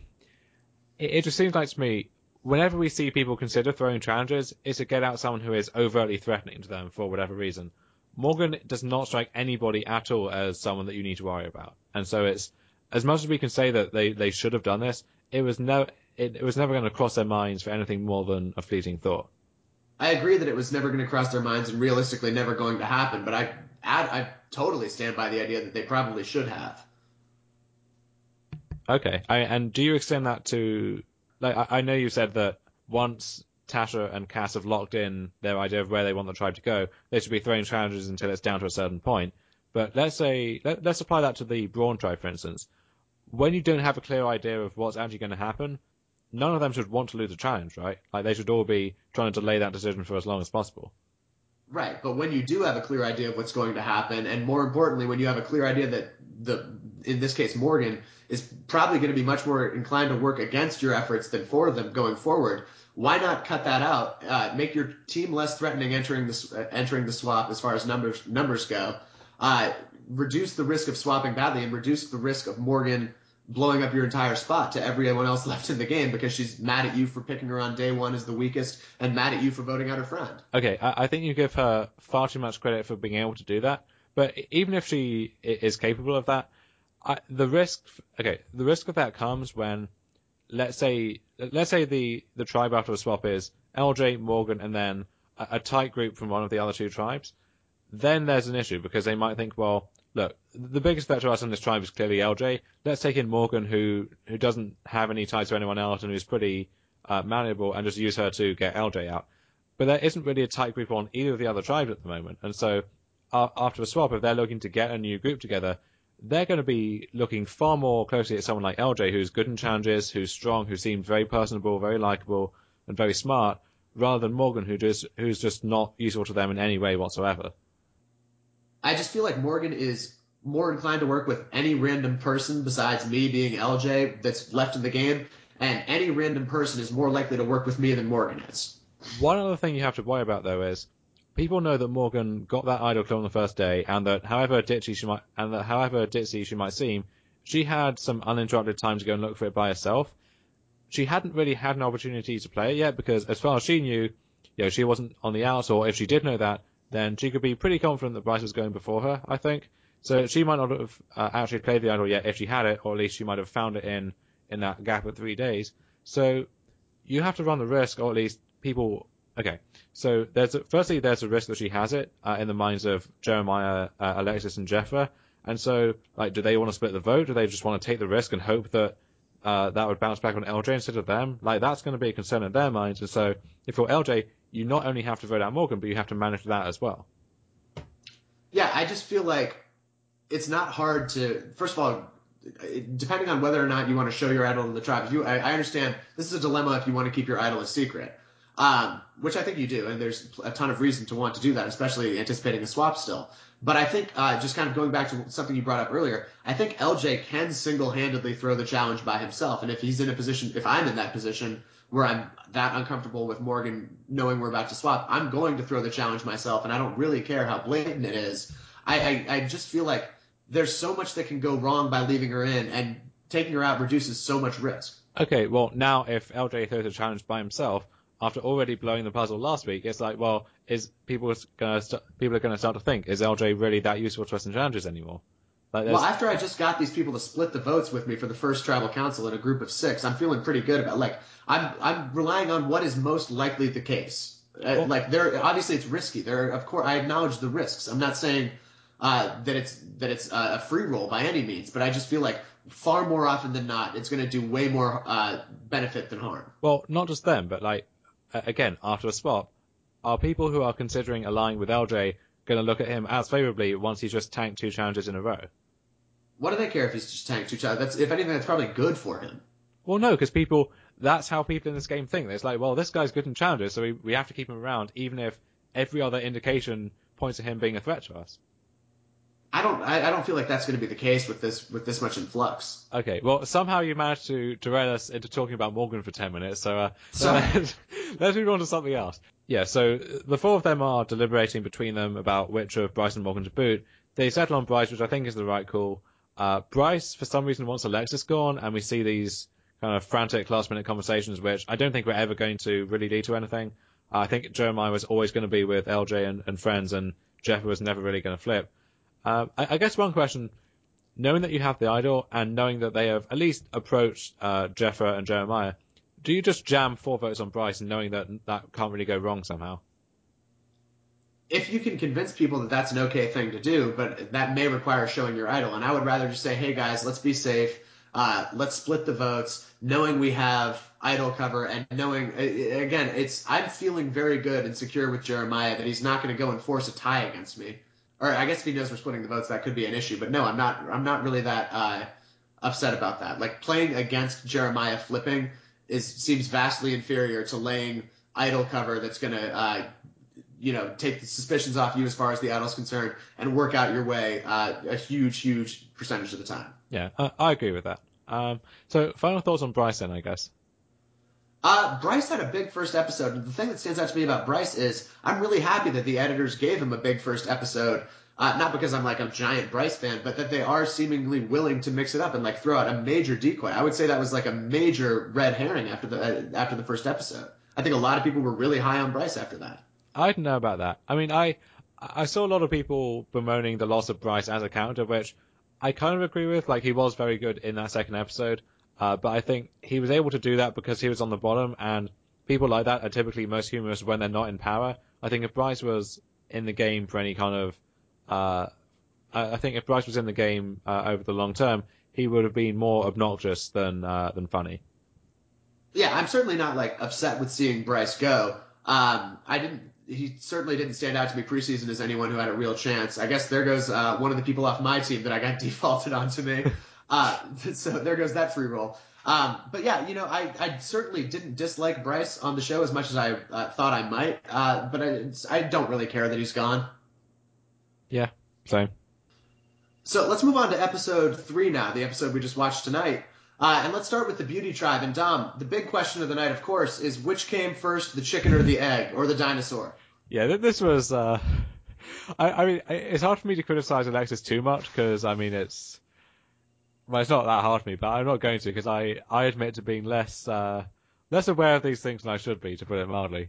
[SPEAKER 2] it, it just seems like to me, whenever we see people consider throwing challenges, it's to get out someone who is overtly threatening to them for whatever reason. Morgan does not strike anybody at all as someone that you need to worry about, and so it's as much as we can say that they, they should have done this, it was no it, it was never going to cross their minds for anything more than a fleeting thought.
[SPEAKER 1] I agree that it was never going to cross their minds and realistically never going to happen, but I, I, I totally stand by the idea that they probably should have.
[SPEAKER 2] Okay, I, and do you extend that to like I, I know you said that once Tasha and Cass have locked in their idea of where they want the tribe to go, they should be throwing challenges until it's down to a certain point. But let's say let, let's apply that to the Brawn tribe, for instance. When you don't have a clear idea of what's actually going to happen, none of them should want to lose a challenge, right? Like they should all be trying to delay that decision for as long as possible.
[SPEAKER 1] Right, but when you do have a clear idea of what's going to happen, and more importantly, when you have a clear idea that the, in this case, Morgan is probably going to be much more inclined to work against your efforts than for them going forward, why not cut that out? Uh, make your team less threatening entering the uh, entering the swap as far as numbers numbers go. Uh, reduce the risk of swapping badly and reduce the risk of Morgan blowing up your entire spot to everyone else left in the game because she's mad at you for picking her on day one as the weakest and mad at you for voting out her friend.
[SPEAKER 2] Okay, I, I think you give her far too much credit for being able to do that. But even if she is capable of that, I, the risk, okay, the risk of that comes when, let's say, let's say the, the tribe after a swap is L J, Morgan, and then a, a tight group from one of the other two tribes. Then there's an issue because they might think, well, look, the biggest threat to us in this tribe is clearly L J. Let's take in Morgan, who who doesn't have any ties to anyone else and who's pretty uh, malleable, and just use her to get L J out. But there isn't really a tight group on either of the other tribes at the moment, and so uh, after a swap, if they're looking to get a new group together, they're going to be looking far more closely at someone like L J, who's good in challenges, who's strong, who seems very personable, very likable, and very smart, rather than Morgan, who just who's just not useful to them in any way whatsoever.
[SPEAKER 1] I just feel like Morgan is more inclined to work with any random person besides me being L J that's left in the game, and any random person is more likely to work with me than Morgan is.
[SPEAKER 2] One other thing you have to worry about though is people know that Morgan got that idol kill on the first day, and that however ditzy she might and that however ditzy she might seem, she had some uninterrupted time to go and look for it by herself. She hadn't really had an opportunity to play it yet because, as far as she knew, you know, she wasn't on the outs, or if she did know that, then she could be pretty confident that Bryce was going before her, I think. So she might not have uh, actually played the idol yet if she had it, or at least she might have found it in, in that gap of three days. So you have to run the risk, or at least people... Okay, so there's a, firstly, there's a risk that she has it uh, in the minds of Jeremiah, uh, Alexis, and Jeffra. And so, like, do they want to split the vote? Do they just want to take the risk and hope that uh, that would bounce back on L J instead of them? Like, that's going to be a concern in their minds. And so, if you're L J, you not only have to vote out Morgan, but you have to manage that as well.
[SPEAKER 1] Yeah, I just feel like it's not hard to, first of all, depending on whether or not you want to show your idol to the tribe, if you, I, I understand this is a dilemma if you want to keep your idol a secret, um, which I think you do, and there's a ton of reason to want to do that, especially anticipating a swap still. But I think, uh, just kind of going back to something you brought up earlier, I think L J can single-handedly throw the challenge by himself, and if he's in a position, if I'm in that position where I'm that uncomfortable with Morgan knowing we're about to swap, I'm going to throw the challenge myself, and I don't really care how blatant it is. I, I, I just feel like there's so much that can go wrong by leaving her in, and taking her out reduces so much risk.
[SPEAKER 2] Okay, well, now if L J throws a challenge by himself, after already blowing the puzzle last week, it's like, well, is people gonna st- people are going to start to think, is L J really that useful to us in challenges anymore? Like,
[SPEAKER 1] well, after I just got these people to split the votes with me for the first tribal council in a group of six, I'm feeling pretty good about, like, I'm I'm relying on what is most likely the case. Well, uh, like, there, obviously it's risky. There, of course, I acknowledge the risks. I'm not saying uh, that it's that it's uh, a free roll by any means, but I just feel like far more often than not, it's going to do way more uh, benefit than harm.
[SPEAKER 2] Well, not just them, but like, again, after a swap, are people who are considering allying with L J going to look at him as favorably once he's just tanked two challenges in a row?
[SPEAKER 1] What do they care if he's just tanked two challenges? That's, if anything, that's probably good for him.
[SPEAKER 2] Well, no, because people, that's how people in this game think. It's like, well, this guy's good in challenges, so we, we have to keep him around, even if every other indication points to him being a threat to us.
[SPEAKER 1] I don't. I, I don't feel like that's going to be the case with this with this much in flux.
[SPEAKER 2] Okay, well, somehow you managed to derail us into talking about Morgan for ten minutes, so uh,
[SPEAKER 1] so
[SPEAKER 2] let's, let's move on to something else. Yeah, so the four of them are deliberating between them about which of Bryce and Morgan to boot. They settle on Bryce, which I think is the right call. Uh, Bryce, for some reason, wants Alexis gone, and we see these kind of frantic last-minute conversations, which I don't think we're ever going to really lead to anything. Uh, I think Jeremiah was always going to be with L J and, and friends, and Jeff was never really going to flip. Uh, I, I guess one question, knowing that you have the idol and knowing that they have at least approached uh, Jeffra and Jeremiah, do you just jam four votes on Bryce and knowing that that can't really go wrong somehow?
[SPEAKER 1] If you can convince people that that's an okay thing to do, but that may require showing your idol. And I would rather just say, hey guys, let's be safe. Uh, let's split the votes, knowing we have idol cover and knowing, again, it's, I'm feeling very good and secure with Jeremiah that he's not going to go and force a tie against me. Or I guess if he knows we're splitting the votes, that could be an issue. But no, I'm not. I'm not really that uh, upset about that. Like, playing against Jeremiah flipping is seems vastly inferior to laying idol cover that's going to, uh, you know, take the suspicions off you as far as the idol's concerned and work out your way uh, a huge, huge percentage of the time.
[SPEAKER 2] Yeah, I, I agree with that. Um, so final thoughts on Bryce then, I guess.
[SPEAKER 1] Uh, Bryce had a big first episode, and the thing that stands out to me about Bryce is I'm really happy that the editors gave him a big first episode, uh, not because I'm like a giant Bryce fan, but that they are seemingly willing to mix it up and like throw out a major decoy. I would say that was like a major red herring after the uh, after the first episode. I think a lot of people were really high on Bryce after that.
[SPEAKER 2] I didn't know about that. I mean, I I saw a lot of people bemoaning the loss of Bryce as a character, which I kind of agree with. Like, he was very good in that second episode. Uh, but I think he was able to do that because he was on the bottom, and people like that are typically most humorous when they're not in power. I think if Bryce was in the game for any kind of, uh, I think if Bryce was in the game uh, over the long term, he would have been more obnoxious than uh, than funny.
[SPEAKER 1] Yeah, I'm certainly not like upset with seeing Bryce go. Um, I didn't. He certainly didn't stand out to me preseason as anyone who had a real chance. I guess there goes uh, one of the people off my team that I got defaulted onto me. Uh, so there goes that free roll. Um, but yeah, you know, I, I certainly didn't dislike Bryce on the show as much as I uh, thought I might. Uh, but I, I don't really care that he's gone.
[SPEAKER 2] Yeah, same.
[SPEAKER 1] So let's move on to episode three now, the episode we just watched tonight. Uh, and let's start with the Beauty Tribe. And Dom, the big question of the night, of course, is which came first, the chicken or the egg, or the dinosaur?
[SPEAKER 2] Yeah, this was, uh, I, I mean, it's hard for me to criticize Alexis too much, because, I mean, it's, well, it's not that hard for me, but I'm not going to, because I, I admit to being less, uh, less aware of these things than I should be, to put it mildly.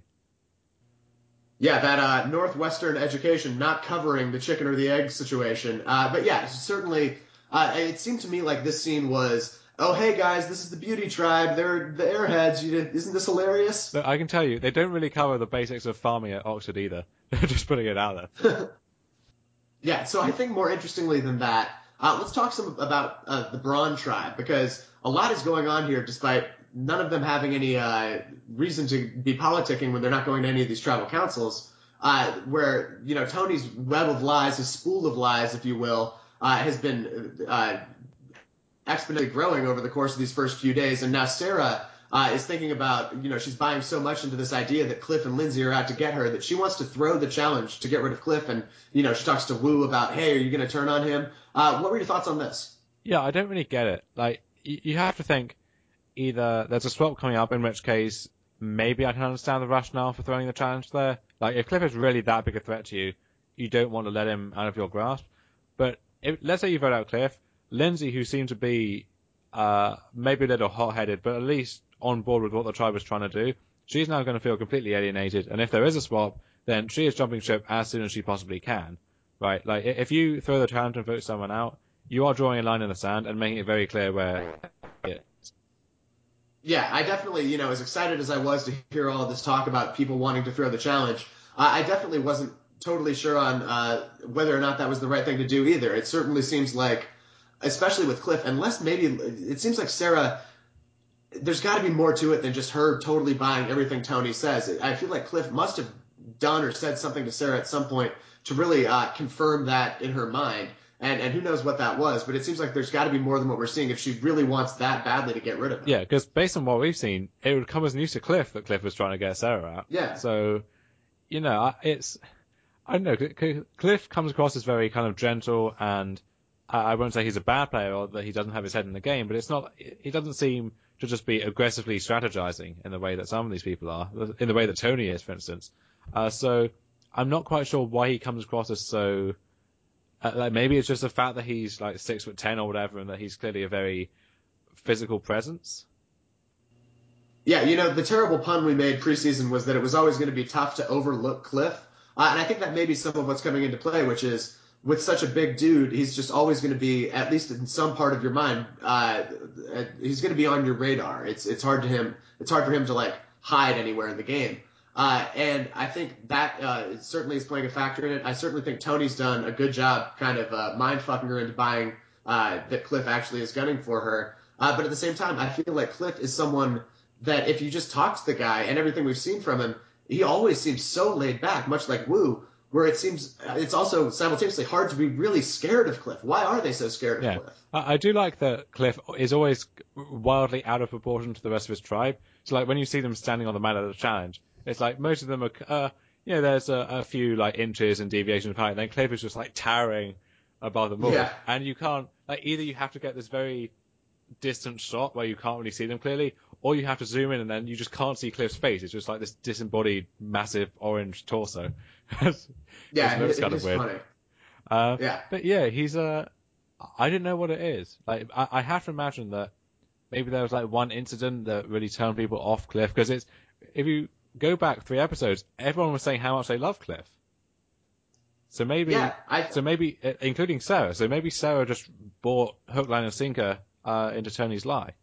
[SPEAKER 1] Yeah, that uh, Northwestern education not covering the chicken or the egg situation. Uh, but yeah, certainly, uh, it seemed to me like this scene was, oh, hey guys, this is the Beauty Tribe. They're the airheads. You, isn't this hilarious?
[SPEAKER 2] But I can tell you, they don't really cover the basics of farming at Oxford either. Just putting it out there.
[SPEAKER 1] Yeah, so I think more interestingly than that, uh, let's talk some about uh, the Braun Tribe, because a lot is going on here despite none of them having any uh, reason to be politicking when they're not going to any of these tribal councils, uh, where, you know, Tony's web of lies, his spool of lies, if you will, uh, has been uh, exponentially growing over the course of these first few days. And now Sarah uh, is thinking about, you know, she's buying so much into this idea that Cliff and Lindsay are out to get her that she wants to throw the challenge to get rid of Cliff. And, you know, she talks to Wu about, hey, are you going to turn on him? Uh, what were your thoughts on this?
[SPEAKER 2] Yeah, I don't really get it. Like, you, you have to think either there's a swap coming up, in which case maybe I can understand the rationale for throwing the challenge there. Like, if Cliff is really that big a threat to you, you don't want to let him out of your grasp. But if, let's say you vote out Cliff, Lindsay, who seemed to be uh, maybe a little hot-headed, but at least on board with what the tribe was trying to do, she's now going to feel completely alienated. And if there is a swap, then she is jumping ship as soon as she possibly can. Right? Like, if you throw the challenge and vote someone out, you are drawing a line in the sand and making it very clear where it is.
[SPEAKER 1] Yeah, I definitely, you know, as excited as I was to hear all of this talk about people wanting to throw the challenge, uh, I definitely wasn't totally sure on uh, whether or not that was the right thing to do either. It certainly seems like, especially with Cliff, unless maybe it seems like Sarah, there's got to be more to it than just her totally buying everything Tony says. I feel like Cliff must have done or said something to Sarah at some point to really uh, confirm that in her mind. And, and who knows what that was, but it seems like there's got to be more than what we're seeing if she really wants that badly to get rid of him.
[SPEAKER 2] Yeah, because based on what we've seen, it would come as news to Cliff that Cliff was trying to get Sarah out.
[SPEAKER 1] Yeah.
[SPEAKER 2] So, you know, it's, I don't know, Cliff comes across as very kind of gentle, and I won't say he's a bad player or that he doesn't have his head in the game, but it's not, he doesn't seem to just be aggressively strategizing in the way that some of these people are, in the way that Tony is, for instance. Uh, so I'm not quite sure why he comes across as so, uh, like maybe it's just the fact that he's like six foot ten or whatever, and that he's clearly a very physical presence.
[SPEAKER 1] Yeah, you know, the terrible pun we made preseason was that it was always going to be tough to overlook Cliff. Uh, and I think that may be some of what's coming into play, which is with such a big dude, he's just always going to be, at least in some part of your mind, uh, he's going to be on your radar. It's it's hard to him. It's hard for him to like hide anywhere in the game. Uh, and I think that uh, certainly is playing a factor in it. I certainly think Tony's done a good job kind of uh, mind fucking her into buying uh, that Cliff actually is gunning for her. Uh, but at the same time, I feel like Cliff is someone that if you just talk to the guy and everything we've seen from him, he always seems so laid back, much like Wu, where it seems it's also simultaneously hard to be really scared of Cliff. Why are they so scared of
[SPEAKER 2] yeah.
[SPEAKER 1] Cliff?
[SPEAKER 2] I, I do like that Cliff is always wildly out of proportion to the rest of his tribe. So like when you see them standing on the mat of the challenge, it's like most of them are, uh, you know, there's a, a few like inches and deviations of height, and then Cliff is just like towering above them all.
[SPEAKER 1] Yeah.
[SPEAKER 2] And you can't, like either you have to get this very distant shot where you can't really see them clearly, or you have to zoom in and then you just can't see Cliff's face. It's just like this disembodied, massive orange torso.
[SPEAKER 1] Yeah,
[SPEAKER 2] it looks
[SPEAKER 1] it,
[SPEAKER 2] kind
[SPEAKER 1] it
[SPEAKER 2] of
[SPEAKER 1] is
[SPEAKER 2] weird.
[SPEAKER 1] funny.
[SPEAKER 2] Uh,
[SPEAKER 1] Yeah.
[SPEAKER 2] But yeah, he's uh, I didn't know what it is. Like, I, I have to imagine that maybe there was like one incident that really turned people off Cliff, because it's, if you go back three episodes, everyone was saying how much they love Cliff. So maybe,
[SPEAKER 1] Yeah, I,
[SPEAKER 2] so maybe, including Sarah. So maybe Sarah just bought hook, line, and sinker uh, into Tony's lie.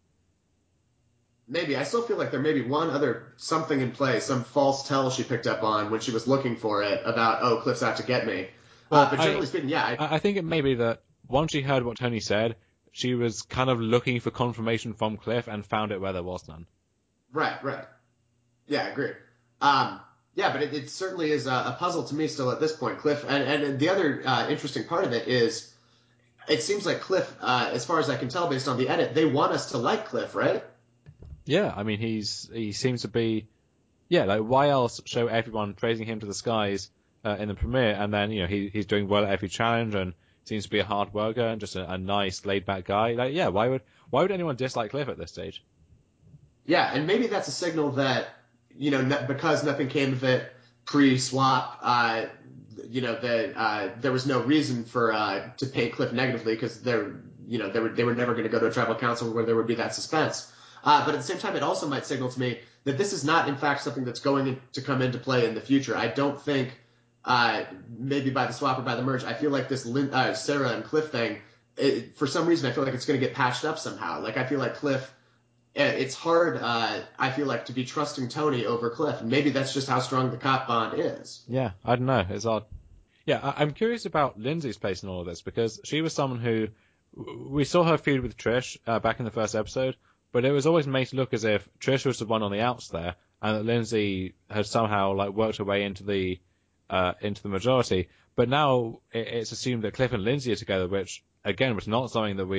[SPEAKER 1] Maybe. I still feel like there may be one other something in play, some false tell she picked up on when she was looking for it about, oh, Cliff's out to get me.
[SPEAKER 2] Well,
[SPEAKER 1] uh, but generally
[SPEAKER 2] I,
[SPEAKER 1] speaking, yeah. I,
[SPEAKER 2] I think it may be that once she heard what Tony said, she was kind of looking for confirmation from Cliff and found it where there was none.
[SPEAKER 1] Right, right. Yeah, I agree. Um, yeah, but it, it certainly is a, a puzzle to me still at this point, Cliff. And, and the other uh, interesting part of it is it seems like Cliff, uh, as far as I can tell based on the edit, they want us to like Cliff, right?
[SPEAKER 2] Yeah, I mean, he's he seems to be, yeah, like why else show everyone praising him to the skies uh, in the premiere, and then you know he he's doing well at every challenge and seems to be a hard worker and just a, a nice laid back guy. Like, yeah, why would why would anyone dislike Cliff at this stage?
[SPEAKER 1] Yeah, and maybe that's a signal that, you know, no, because nothing came of it pre-swap, uh, you know, that uh, there was no reason for uh, to paint Cliff negatively because they're, you know, they were they were never going to go to a tribal council where there would be that suspense. Uh, but at the same time, it also might signal to me that this is not, in fact, something that's going in, to come into play in the future. I don't think, uh, maybe by the swap or by the merge, I feel like this Lin, uh, Sarah and Cliff thing, it, for some reason, I feel like it's going to get patched up somehow. Like, I feel like Cliff, it's hard, uh, I feel like, to be trusting Tony over Cliff. And maybe that's just how strong the cop bond is.
[SPEAKER 2] Yeah, I don't know. It's odd. Yeah, I, I'm curious about Lindsay's place in all of this, because she was someone who, we saw her feud with Trish uh, back in the first episode, but it was always made to look as if Trish was the one on the outs there, and that Lindsay had somehow like worked her way into the uh, into the majority. But now it, it's assumed that Cliff and Lindsay are together, which again was not something that we had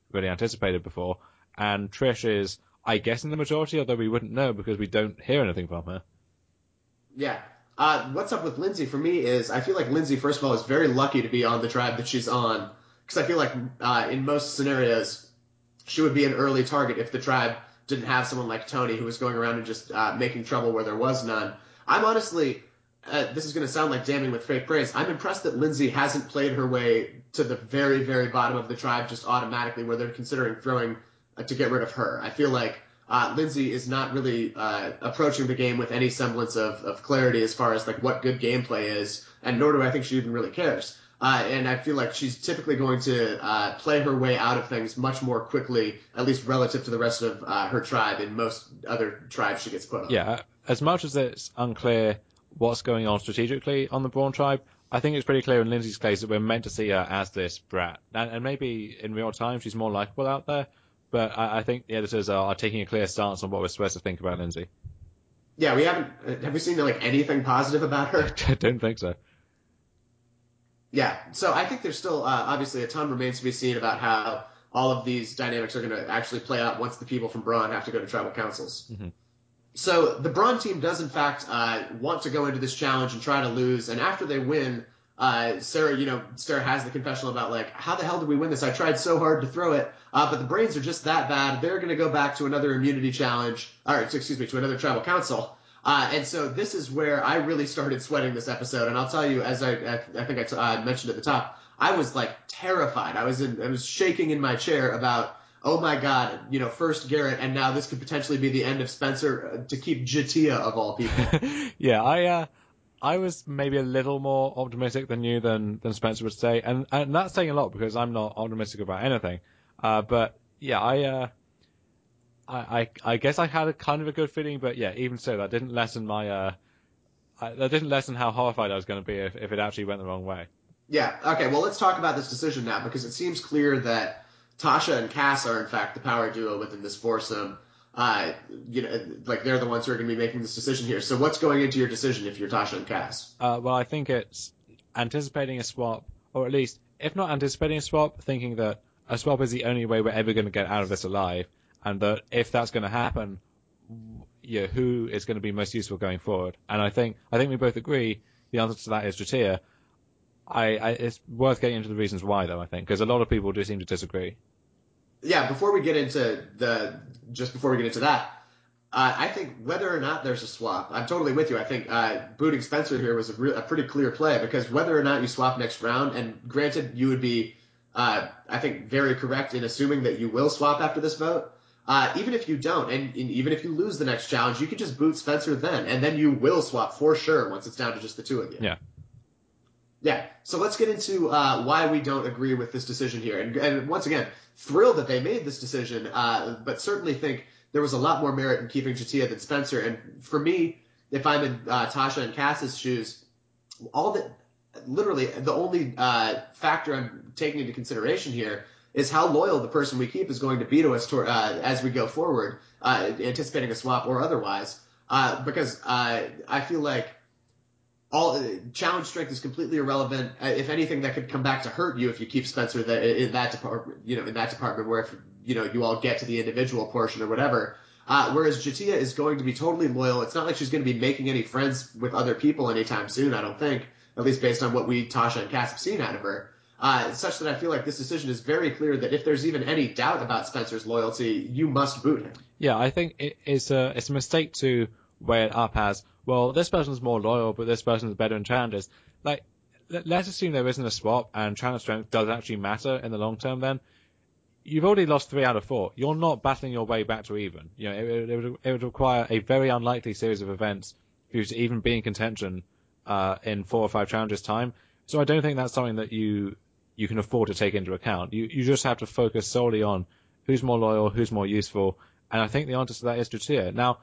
[SPEAKER 2] really anticipated before. And Trish is, I guess, in the majority, although we wouldn't know because we don't hear anything from her.
[SPEAKER 1] Yeah. Uh, what's up with Lindsay for me is I feel like Lindsay, first of all, is very lucky to be on the tribe that she's on, because I feel like uh, in most scenarios she would be an early target if the tribe didn't have someone like Tony who was going around and just uh, making trouble where there was none. I'm honestly, uh, this is going to sound like damning with fake praise, I'm impressed that Lindsay hasn't played her way to the very, very bottom of the tribe just automatically where they're considering throwing uh, to get rid of her. I feel like uh, Lindsay is not really uh, approaching the game with any semblance of, of clarity as far as like what good gameplay is, and nor do I think she even really cares. Uh, and I feel like she's typically going to uh, play her way out of things much more quickly, at least relative to the rest of uh, her tribe in most other tribes she gets put on.
[SPEAKER 2] Yeah, as much as it's unclear what's going on strategically on the Braun tribe, I think it's pretty clear in Lindsay's case that we're meant to see her as this brat. And, and maybe in real time she's more likable out there, but I, I think the editors are, are taking a clear stance on what we're supposed to think about Lindsay.
[SPEAKER 1] Yeah, we haven't. Have we seen like anything positive about her?
[SPEAKER 2] I don't think so.
[SPEAKER 1] Yeah, so I think there's still uh, obviously a ton remains to be seen about how all of these dynamics are going to actually play out once the people from Braun have to go to tribal councils.
[SPEAKER 2] Mm-hmm.
[SPEAKER 1] So the Braun team does in fact uh, want to go into this challenge and try to lose, and after they win, uh, Sarah, you know, Sarah has the confessional about like, how the hell did we win this? I tried so hard to throw it, uh, but the brains are just that bad. They're going to go back to another immunity challenge, or excuse me, to another tribal council. Uh, and so this is where I really started sweating this episode. And I'll tell you, as I, I, I think I t- uh, mentioned at the top, I was like terrified. I was in, I was shaking in my chair about, oh my God, you know, first Garrett, and now this could potentially be the end of Spencer uh, to keep Jatia of all people.
[SPEAKER 2] yeah, I, uh, I was maybe a little more optimistic than you than, than Spencer would say. And, and that's saying a lot because I'm not optimistic about anything. Uh, but yeah, I, uh, I, I, I guess I had a kind of a good feeling, but yeah, even so, that didn't lessen my, uh, I, that didn't lessen how horrified I was going to be if, if it actually went the wrong way.
[SPEAKER 1] Yeah. Okay. Well, let's talk about this decision now because it seems clear that Tasha and Cass are in fact the power duo within this foursome. Uh, you know, like they're the ones who are going to be making this decision here. So what's going into your decision if you're Tasha and Cass?
[SPEAKER 2] Uh, well, I think it's anticipating a swap, or at least, if not anticipating a swap, thinking that a swap is the only way we're ever going to get out of this alive, and that if that's going to happen, yeah, who is going to be most useful going forward? And I think I think we both agree the answer to that is Jatia. I, I it's worth getting into the reasons why, though. I think because a lot of people do seem to disagree.
[SPEAKER 1] Yeah. Before we get into the, just before we get into that, uh, I think whether or not there's a swap, I'm totally with you. I think uh, booting Spencer here was a, re- a pretty clear play because whether or not you swap next round, and granted, you would be, uh, I think, very correct in assuming that you will swap after this vote. Uh, even if you don't, and, and even if you lose the next challenge, you can just boot Spencer then, and then you will swap for sure once it's down to just the two of you.
[SPEAKER 2] Yeah.
[SPEAKER 1] Yeah. So let's get into uh, why we don't agree with this decision here. And, and once again, thrilled that they made this decision, uh, but certainly think there was a lot more merit in keeping Jatia than Spencer. And for me, if I'm in uh, Tasha and Cass's shoes, all that, literally, the only uh, factor I'm taking into consideration here is how loyal the person we keep is going to be to us toward, uh, as we go forward, uh, anticipating a swap or otherwise. Uh, because uh, I feel like all challenge strength is completely irrelevant. Uh, if anything, that could come back to hurt you if you keep Spencer that, in that department, you know, in that department where if, you know, you all get to the individual portion or whatever. Uh, whereas Jatia is going to be totally loyal. It's not like she's going to be making any friends with other people anytime soon, I don't think, at least based on what we, Tasha and Cass, have seen out of her. Uh, such that I feel like this decision is very clear that if there's even any doubt about Spencer's loyalty, you must boot him.
[SPEAKER 2] Yeah, I think it, it's a it's a mistake to weigh it up as, well, this person's more loyal, but this person's better in challenges. Like, let, let's assume there isn't a swap and challenge strength does actually matter in the long term. Then you've already lost three out of four. You're not battling your way back to even. You know, it, it, would, it would require a very unlikely series of events for you to even be in contention uh, in four or five challenges time. So I don't think that's something that you you can afford to take into account. You you just have to focus solely on who's more loyal, who's more useful, and I think the answer to that is Jatia. Now,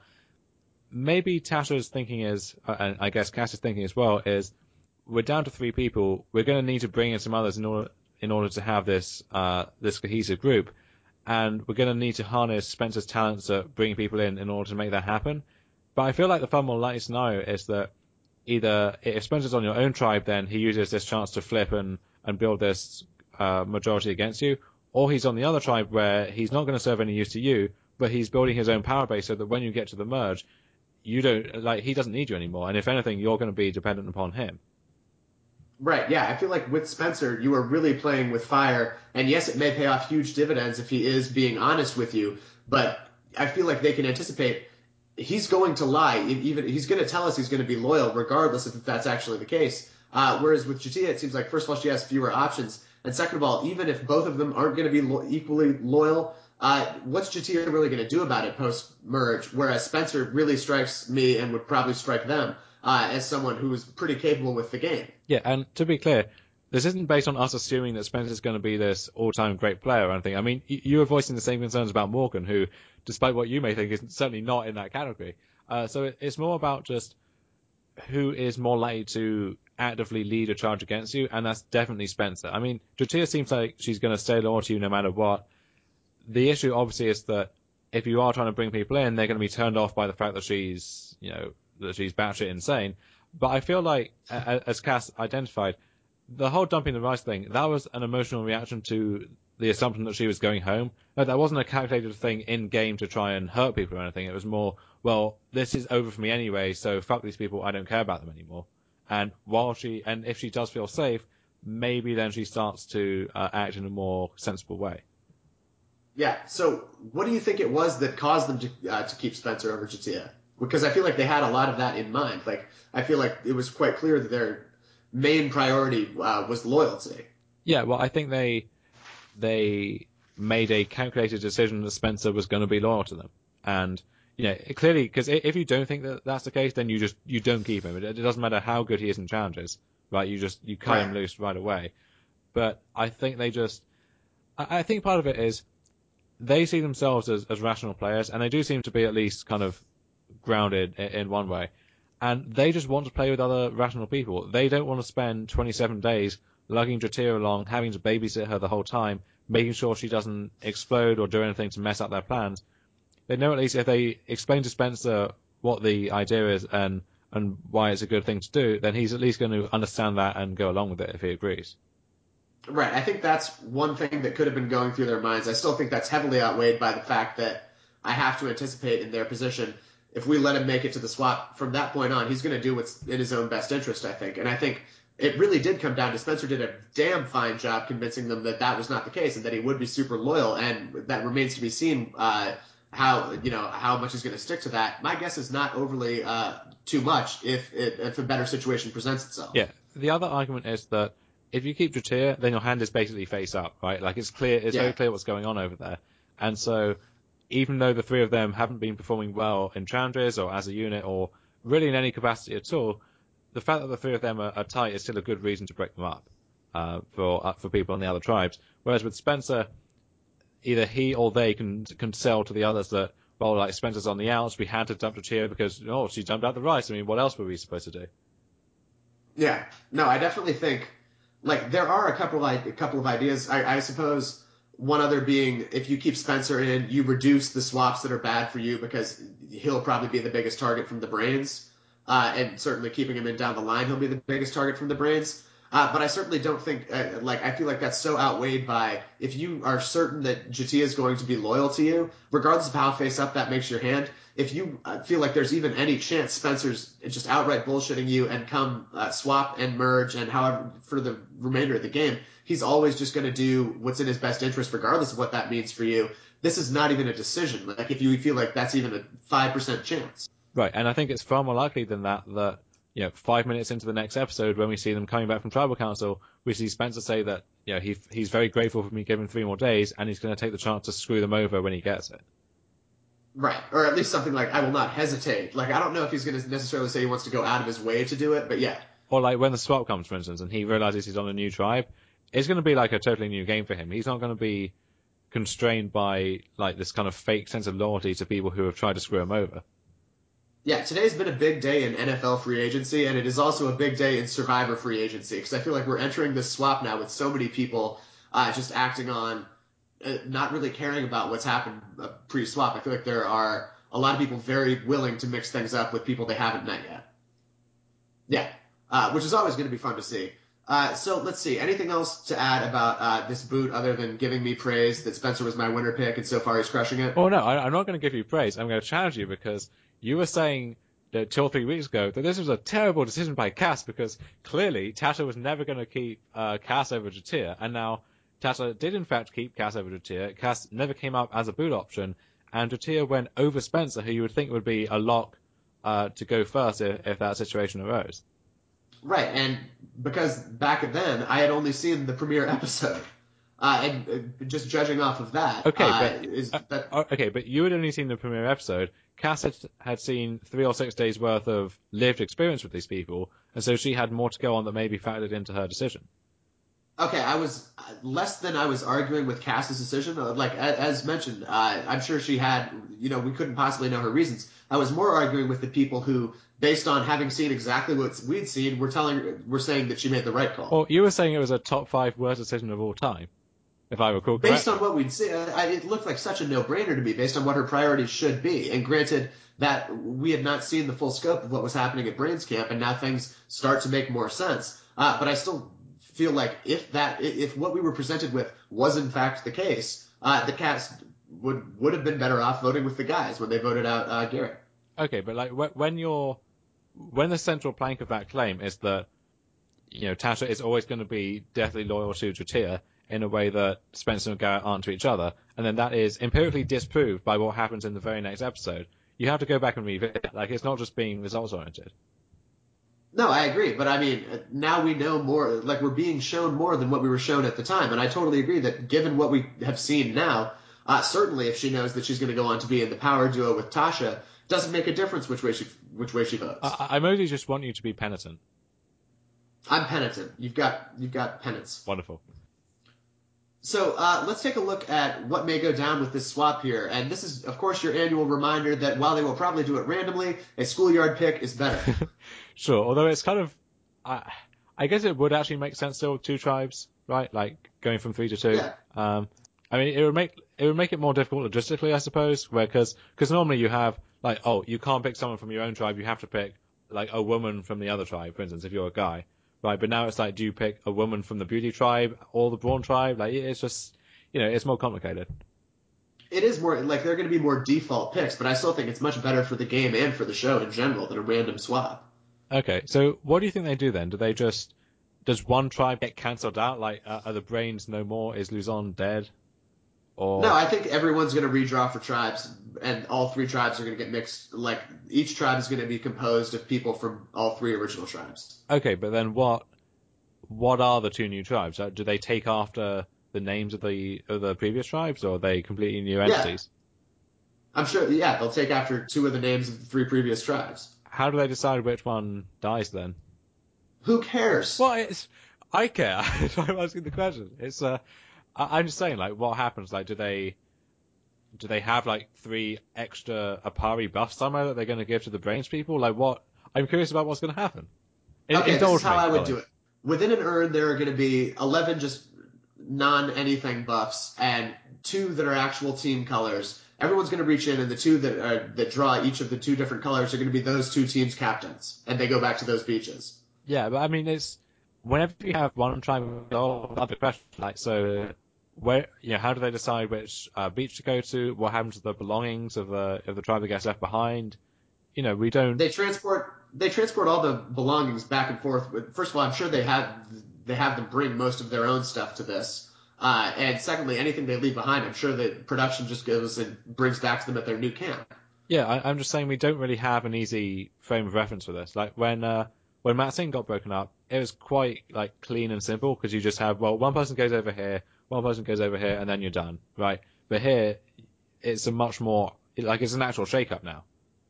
[SPEAKER 2] maybe Tasha's thinking is, uh, and I guess Cass's thinking as well, is we're down to three people. We're going to need to bring in some others in order in order to have this uh, this cohesive group, and we're going to need to harness Spencer's talents at bringing people in in order to make that happen. But I feel like the far more likely scenario is that either if Spencer's on your own tribe, then he uses this chance to flip and, and build this uh, majority against you, or he's on the other tribe where he's not going to serve any use to you, but he's building his own power base so that when you get to the merge, you don't like he doesn't need you anymore, and if anything, you're going to be dependent upon him.
[SPEAKER 1] Right, yeah. I feel like with Spencer, you are really playing with fire, and yes, it may pay off huge dividends if he is being honest with you, but I feel like they can anticipate he's going to lie. Even he's going to tell us he's going to be loyal, regardless if that's actually the case. Uh, whereas with J'Tia, it seems like first of all she has fewer options, and second of all, even if both of them aren't going to be lo- equally loyal, uh, what's J'Tia really going to do about it post merge? Whereas Spencer really strikes me and would probably strike them uh, as someone who is pretty capable with the game.
[SPEAKER 2] Yeah, and to be clear, this isn't based on us assuming that Spencer's going to be this all-time great player or anything. I mean, you were voicing the same concerns about Morgan, who, despite what you may think, is certainly not in that category. Uh, so it's more about just who is more likely to actively lead a charge against you, and that's definitely Spencer. I mean, J'Tia seems like she's going to stay loyal to you no matter what. The issue, obviously, is that if you are trying to bring people in, they're going to be turned off by the fact that she's, you know, that she's batshit insane. But I feel like, as Cass identified, the whole dumping the rice thing, that was an emotional reaction to the assumption that she was going home. No, that wasn't a calculated thing in-game to try and hurt people or anything. It was more, well, this is over for me anyway, so fuck these people, I don't care about them anymore. And while she, and if she does feel safe, maybe then she starts to uh, act in a more sensible way.
[SPEAKER 1] Yeah, so what do you think it was that caused them to uh, to keep Spencer over J'Tia? Because I feel like they had a lot of that in mind. Like, I feel like it was quite clear that their main priority uh, was loyalty.
[SPEAKER 2] Yeah, well, I think they they made a calculated decision that Spencer was going to be loyal to them, and you know clearly, because if you don't think that that's the case, then you just you don't keep him. It, it doesn't matter how good he is in challenges, right? You just you cut
[SPEAKER 1] Right.
[SPEAKER 2] him loose right away. But I think they just, I, I think part of it is they see themselves as, as rational players, and they do seem to be at least kind of grounded in, in one way. And they just want to play with other rational people. They don't want to spend twenty-seven days lugging J'Tia along, having to babysit her the whole time, making sure she doesn't explode or do anything to mess up their plans. They know at least if they explain to Spencer what the idea is and, and why it's a good thing to do, then he's at least going to understand that and go along with it if he agrees.
[SPEAKER 1] Right. I think that's one thing that could have been going through their minds. I still think that's heavily outweighed by the fact that I have to anticipate in their position, if we let him make it to the swap from that point on, he's going to do what's in his own best interest, I think. And I think it really did come down to Spencer did a damn fine job convincing them that that was not the case and that he would be super loyal. And that remains to be seen uh, how, you know, how much he's going to stick to that. My guess is not overly uh, too much if, if a better situation presents itself.
[SPEAKER 2] Yeah. The other argument is that if you keep J'Tia, then your hand is basically face up, right? Like it's clear, it's
[SPEAKER 1] Yeah.
[SPEAKER 2] very clear what's going on over there. And so even though the three of them haven't been performing well in challenges or as a unit or really in any capacity at all, the fact that the three of them are, are tight is still a good reason to break them up uh, for uh, for people in the other tribes. Whereas with Spencer, either he or they can can sell to the others that, well, like Spencer's on the outs, we had to dump J'Tia because, oh, she dumped out the rice. I mean, what else were we supposed to do?
[SPEAKER 1] Yeah. No, I definitely think, like, there are a couple of, a couple of ideas. I, I suppose one other being, if you keep Spencer in, you reduce the swaps that are bad for you because he'll probably be the biggest target from the brains. Uh, and certainly keeping him in down the line, he'll be the biggest target from the brains. Uh, but I certainly don't think, uh, like, I feel like that's so outweighed by if you are certain that J'Tia is going to be loyal to you, regardless of how face up that makes your hand. If you uh, feel like there's even any chance Spencer's just outright bullshitting you and come uh, swap and merge and however for the remainder of the game, he's always just going to do what's in his best interest, regardless of what that means for you. This is not even a decision. Like if you feel like that's even a five percent chance.
[SPEAKER 2] Right, and I think it's far more likely than that that, you know, five minutes into the next episode when we see them coming back from Tribal Council, we see Spencer say that, you know, he he's very grateful for me giving three more days and he's going to take the chance to screw them over when he gets it.
[SPEAKER 1] Right, or at least something like, I will not hesitate. Like, I don't know if he's going to necessarily say he wants to go out of his way to do it, but yeah.
[SPEAKER 2] Or like when the swap comes, for instance, and he realizes he's on a new tribe, it's going to be like a totally new game for him. He's not going to be constrained by like this kind of fake sense of loyalty to people who have tried to screw him over.
[SPEAKER 1] Yeah, today's been a big day in N F L free agency, and it is also a big day in Survivor free agency, because I feel like we're entering this swap now with so many people uh, just acting on, uh, not really caring about what's happened uh, pre-swap. I feel like there are a lot of people very willing to mix things up with people they haven't met yet. Yeah, uh, which is always going to be fun to see. Uh, so let's see. Anything else to add about uh, this boot other than giving me praise that Spencer was my winner pick and so far he's crushing it?
[SPEAKER 2] Well, no, I, I'm not going to give you praise. I'm going to challenge you because you were saying that two or three weeks ago that this was a terrible decision by Cass because clearly Tasha was never going to keep uh, Cass over Jatir, and now Tasha did in fact keep Cass over Jatir. Cass never came up as a boot option, and Jatir went over Spencer, who you would think would be a lock uh, to go first if, if that situation arose.
[SPEAKER 1] Right, and because back then I had only seen the premiere episode, uh, and uh, just judging off of that,
[SPEAKER 2] Okay,
[SPEAKER 1] uh,
[SPEAKER 2] but
[SPEAKER 1] is
[SPEAKER 2] uh,
[SPEAKER 1] that
[SPEAKER 2] uh, okay, but you had only seen the premiere episode. Cass had, had seen three or six days worth of lived experience with these people, and so she had more to go on that maybe factored into her decision.
[SPEAKER 1] okay? I was uh, less than I was arguing with Cass's decision. Uh, Like a- as mentioned, uh, I'm sure she had, you know, we couldn't possibly know her reasons. I was more arguing with the people who, based on having seen exactly what we'd seen, were telling, were saying that she made the right call.
[SPEAKER 2] Well, you were saying it was a top five worst decision of all time, if I recall
[SPEAKER 1] Based
[SPEAKER 2] correctly.
[SPEAKER 1] on what we'd seen, I, it looked like such a no-brainer to me based on what her priorities should be. And granted that we had not seen the full scope of what was happening at Brains Camp, and now things start to make more sense. Uh, but I still feel like if that, if what we were presented with was in fact the case, uh, the cast would would have been better off voting with the guys when they voted out uh, Garrett.
[SPEAKER 2] Okay, but like wh- when you're when the central plank of that claim is that you know Tasha is always going to be deathly loyal to Jatir in a way that Spencer and Garrett aren't to each other, and then that is empirically disproved by what happens in the very next episode. You have to go back and revisit it. Like it's not just being results oriented.
[SPEAKER 1] No, I agree, but I mean, now we know more, like we're being shown more than what we were shown at the time, and I totally agree that given what we have seen now, uh, certainly if she knows that she's going to go on to be in the power duo with Tasha, doesn't make a difference which way she which way she votes.
[SPEAKER 2] I, I mostly just want you to be penitent.
[SPEAKER 1] I'm penitent. You've got you've got penance.
[SPEAKER 2] Wonderful.
[SPEAKER 1] So uh, let's take a look at what may go down with this swap here, and this is, of course, your annual reminder that while they will probably do it randomly, a schoolyard pick is better.
[SPEAKER 2] Sure, although it's kind of, I, I guess it would actually make sense still two tribes, right? Like going from three to two.
[SPEAKER 1] Yeah.
[SPEAKER 2] Um, I mean, it would make it would make it more difficult logistically, I suppose, where because because normally you have like, oh, you can't pick someone from your own tribe, you have to pick like a woman from the other tribe, for instance, if you're a guy, right? But now it's like, do you pick a woman from the beauty tribe or the brawn tribe? Like, it's just, you know, it's more complicated.
[SPEAKER 1] It is more like they're going to be more default picks, but I still think it's much better for the game and for the show in general than a random swap.
[SPEAKER 2] Okay, so what do you think they do then? Do they just does one tribe get cancelled out? Like, uh, are the brains no more? Is Luzon dead? Or
[SPEAKER 1] No, I think everyone's going to redraw for tribes, and all three tribes are going to get mixed. Like each tribe is going to be composed of people from all three original tribes.
[SPEAKER 2] okay, but then what? What are the two new tribes? Uh, Do they take after the names of the of the previous tribes, or are they completely new entities?
[SPEAKER 1] I'm sure. Yeah, they'll take after two of the names of the three previous tribes.
[SPEAKER 2] How do they decide which one dies then?
[SPEAKER 1] Who cares?
[SPEAKER 2] Well, it's I care. That's why I'm asking the question. It's uh, I, I'm just saying, like, what happens? Like, do they do they have like three extra Apari buffs somewhere that they're going to give to the brains people? Like, what? I'm curious about what's going to happen. In,
[SPEAKER 1] Okay, this
[SPEAKER 2] indulge
[SPEAKER 1] is how
[SPEAKER 2] me,
[SPEAKER 1] I would
[SPEAKER 2] Colin.
[SPEAKER 1] do it. Within an urn, there are going to be eleven just non-anything buffs and two that are actual team colors. Everyone's going to reach in, and the two that uh, that draw each of the two different colors are going to be those two teams' captains, and they go back to those beaches.
[SPEAKER 2] Yeah, but I mean, it's whenever you have one tribe, all other questions. Like, so where, you know, how do they decide which uh, beach to go to? What happens to the belongings of the of the tribe that gets left behind? You know, we don't.
[SPEAKER 1] They transport they transport all the belongings back and forth. With, first of all, I'm sure they have they have them bring most of their own stuff to this. Uh, and secondly, anything they leave behind, I'm sure that production just goes and brings back to them at their new camp.
[SPEAKER 2] Yeah, I, I'm just saying we don't really have an easy frame of reference for this. Like when uh, when Matt Singh got broken up, it was quite like clean and simple because you just have well, one person goes over here, one person goes over here, and then you're done, right? But here, it's a much more like it's an actual shake-up now.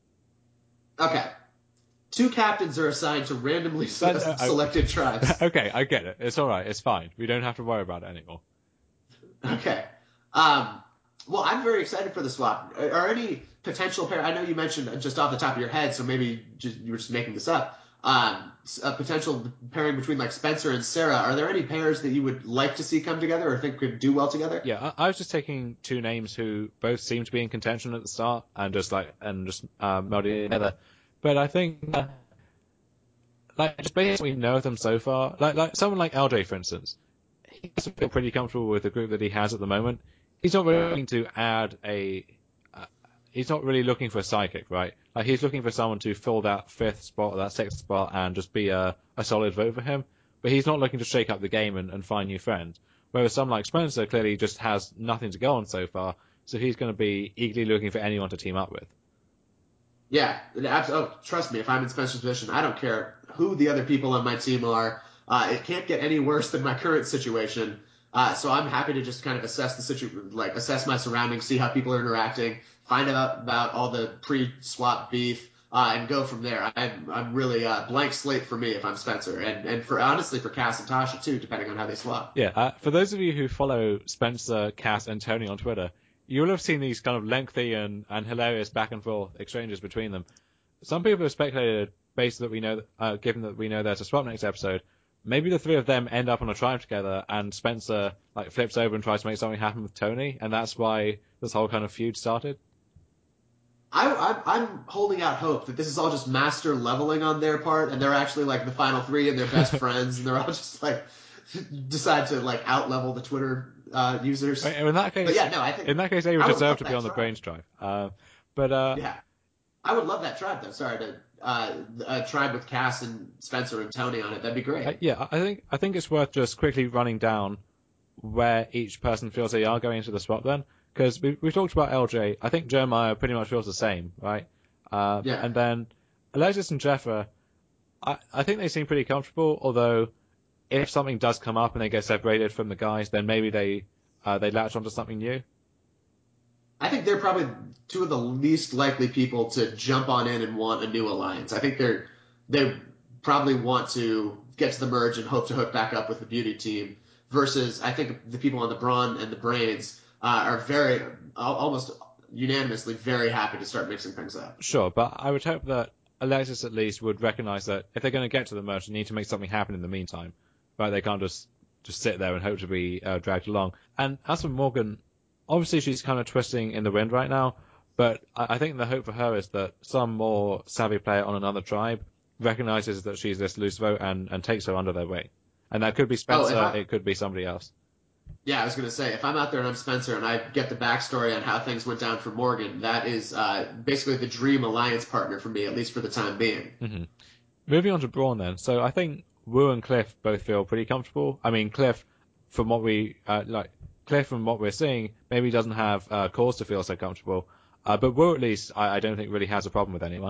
[SPEAKER 1] Okay. Two captains are assigned to randomly se-
[SPEAKER 2] But, uh, I-
[SPEAKER 1] selected tribes.
[SPEAKER 2] Okay, I get it. It's all right. It's fine. We don't have to worry about it anymore.
[SPEAKER 1] Okay. Um, well, I'm very excited for the swap. Are, are any potential pair? I know you mentioned just off the top of your head, so maybe just, you were just making this up. Um, a potential pairing between like Spencer and Sarah. Are there any pairs that you would like to see come together or think could do well together?
[SPEAKER 2] Yeah, I, I was just taking two names who both seem to be in contention at the start and just like and just uh, melding it together. But I think uh, like just based on what we know of them so far, like like someone like L J, for instance, he doesn't feel pretty comfortable with the group that he has at the moment. He's not really looking to add a. Uh, he's not really looking for a sidekick, right? Like he's looking for someone to fill that fifth spot, or that sixth spot, and just be a, a solid vote for him. But he's not looking to shake up the game and, and find new friends. Whereas someone like Spencer clearly just has nothing to go on so far, so he's going to be eagerly looking for anyone to team up with.
[SPEAKER 1] Yeah, absolutely. Oh, trust me, if I'm in Spencer's position, I don't care who the other people on my team are. Uh, it can't get any worse than my current situation. Uh, so I'm happy to just kind of assess the situ, like assess my surroundings, see how people are interacting, find out about all the pre-swap beef, uh, and go from there. I'm I'm really uh, blank slate for me if I'm Spencer, and and for honestly for Cass and Tasha too, depending on how they swap.
[SPEAKER 2] Yeah, uh, for those of you who follow Spencer, Cass, and Tony on Twitter, you'll have seen these kind of lengthy and, and hilarious back and forth exchanges between them. Some people have speculated, based that we know, uh, given that we know there's a swap next episode, maybe the three of them end up on a tribe together, and Spencer like flips over and tries to make something happen with Tony, and that's why this whole kind of feud started.
[SPEAKER 1] I, I, I'm holding out hope that this is all just master leveling on their part, and they're actually like the final three and they're best friends, and they're all just like decide to like out level the Twitter uh, users.
[SPEAKER 2] In that case,
[SPEAKER 1] but yeah, no, I think
[SPEAKER 2] in that case, they would
[SPEAKER 1] I would
[SPEAKER 2] deserve to be
[SPEAKER 1] that
[SPEAKER 2] on the
[SPEAKER 1] tribe.
[SPEAKER 2] Brains tribe. Uh, but uh,
[SPEAKER 1] yeah, I would love that tribe though. Sorry to uh, a tribe with Cass and Spencer and Tony on it. That'd be great.
[SPEAKER 2] Uh, yeah, I think I think it's worth just quickly running down where each person feels they are going into the swap then. Because we, we talked about L J. I think Jeremiah pretty much feels the same, right? Uh,
[SPEAKER 1] yeah.
[SPEAKER 2] And then Alexis and Jeffra, I, I think they seem pretty comfortable, although if something does come up and they get separated from the guys, then maybe they uh, they latch onto something new.
[SPEAKER 1] I think they're probably two of the least likely people to jump on in and want a new alliance. I think they're they probably want to get to the merge and hope to hook back up with the beauty team. Versus, I think the people on the Braun and the Brains uh, are very almost unanimously very happy to start mixing things up.
[SPEAKER 2] Sure, but I would hope that Alexis at least would recognize that if they're going to get to the merge, they need to make something happen in the meantime. Right? They can't just just sit there and hope to be uh, dragged along. And as for Morgan, obviously she's kind of twisting in the wind right now, but I, I think the hope for her is that some more savvy player on another tribe recognizes that she's this loose vote and, and takes her under their wing. And that could be Spencer,
[SPEAKER 1] oh, I,
[SPEAKER 2] it could be somebody else.
[SPEAKER 1] Yeah, I was going to say, if I'm out there and I'm Spencer and I get the backstory on how things went down for Morgan, that is uh, basically the dream alliance partner for me, at least for the time being.
[SPEAKER 2] Mm-hmm. Moving on to Braun then. So I think Wu and Cliff both feel pretty comfortable. I mean, Cliff, from what we uh, like, Cliff from what we're seeing, maybe doesn't have uh, cause to feel so comfortable. Uh, but Wu, at least, I, I don't think really has a problem with anyone.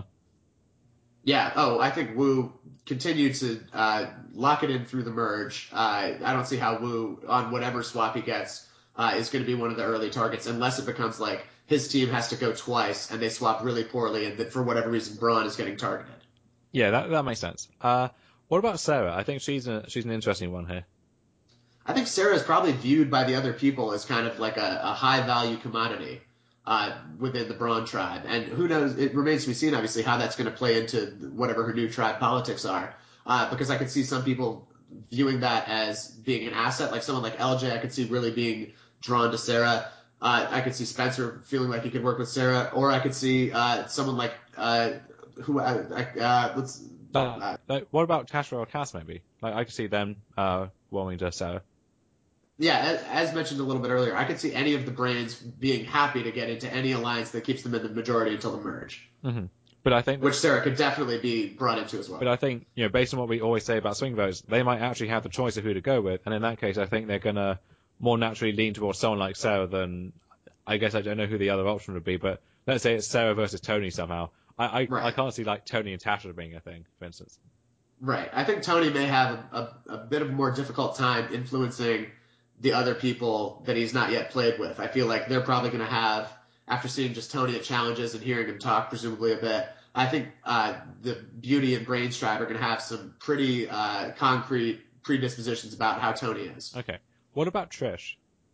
[SPEAKER 1] Yeah. Oh, I think Wu continued to uh, lock it in through the merge. Uh, I don't see how Wu, on whatever swap he gets, uh, is going to be one of the early targets, unless it becomes like his team has to go twice and they swap really poorly, and that for whatever reason Braun is getting targeted.
[SPEAKER 2] Yeah, that that makes sense. Uh, what about Sarah? I think she's a, she's an interesting one here.
[SPEAKER 1] I think Sarah is probably viewed by the other people as kind of like a, a high value commodity. Uh, within the Braun tribe. And who knows, it remains to be seen, obviously, how that's going to play into whatever her new tribe politics are. Uh, because I could see some people viewing that as being an asset, like someone like L J, I could see really being drawn to Sarah. Uh, I could see Spencer feeling like he could work with Sarah, or I could see uh, someone like, uh, who, uh, uh, let's...
[SPEAKER 2] Uh, like, what about Tasha or Cass, maybe? Like, I could see them uh, warming to Sarah.
[SPEAKER 1] Yeah, as, as mentioned a little bit earlier, I could see any of the Brains being happy to get into any alliance that keeps them in the majority until the merge.
[SPEAKER 2] Mm-hmm. But I think,
[SPEAKER 1] which Sarah could definitely be brought into as well.
[SPEAKER 2] But I think, you know, based on what we always say about swing votes, they might actually have the choice of who to go with, and in that case, I think they're gonna more naturally lean towards someone like Sarah than, I guess I don't know who the other option would be, but let's say it's Sarah versus Tony somehow. I I,
[SPEAKER 1] right.
[SPEAKER 2] I can't see like Tony and Tasha being a thing, for instance.
[SPEAKER 1] Right. I think Tony may have a, a, a bit of a more difficult time influencing the other people that he's not yet played with. I feel like they're probably going to have, after seeing just Tony at challenges and hearing him talk presumably a bit, I think uh, the Beauty and Brains tribe are going to have some pretty uh, concrete predispositions about how Tony is.
[SPEAKER 2] Okay. What about Trish?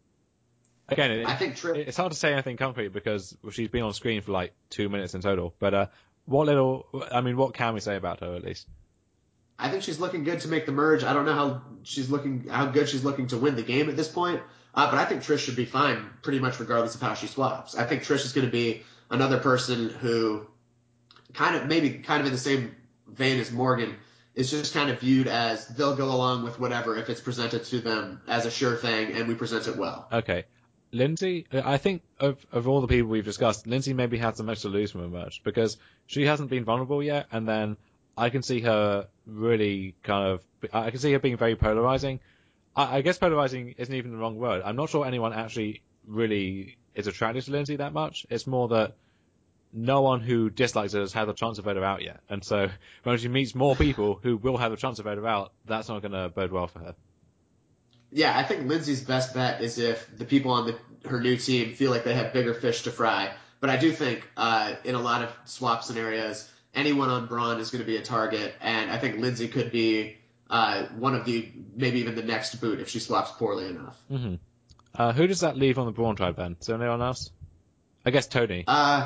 [SPEAKER 2] Again, it,
[SPEAKER 1] I think Trish...
[SPEAKER 2] it's hard to say anything concrete because she's been on screen for like two minutes in total. But uh, what little, I mean, what can we say about her at least?
[SPEAKER 1] I think she's looking good to make the merge. I don't know how she's looking, how good she's looking to win the game at this point, uh, but I think Trish should be fine pretty much regardless of how she swaps. I think Trish is going to be another person who kind of, maybe kind of in the same vein as Morgan, is just kind of viewed as they'll go along with whatever if it's presented to them as a sure thing and we present it well.
[SPEAKER 2] Okay. Lindsay, I think of, of all the people we've discussed, Lindsay maybe has the most to lose from a merge because she hasn't been vulnerable yet, and then I can see her really kind of, I can see her being very polarizing. I, I guess polarizing isn't even the wrong word. I'm not sure anyone actually really is attracted to Lindsay that much. It's more that no one who dislikes her has had the chance to vote her out yet. And so when she meets more people who will have the chance to vote her out, that's not going to bode well for her.
[SPEAKER 1] Yeah, I think Lindsay's best bet is if the people on the, her new team feel like they have bigger fish to fry. But I do think uh, in a lot of swap scenarios, anyone on Braun is going to be a target, and I think Lindsay could be uh, one of the, maybe even the next boot if she swaps poorly enough.
[SPEAKER 2] Mm-hmm. Uh, who does that leave on the Braun tribe then? Is there anyone else? I guess Tony.
[SPEAKER 1] Uh,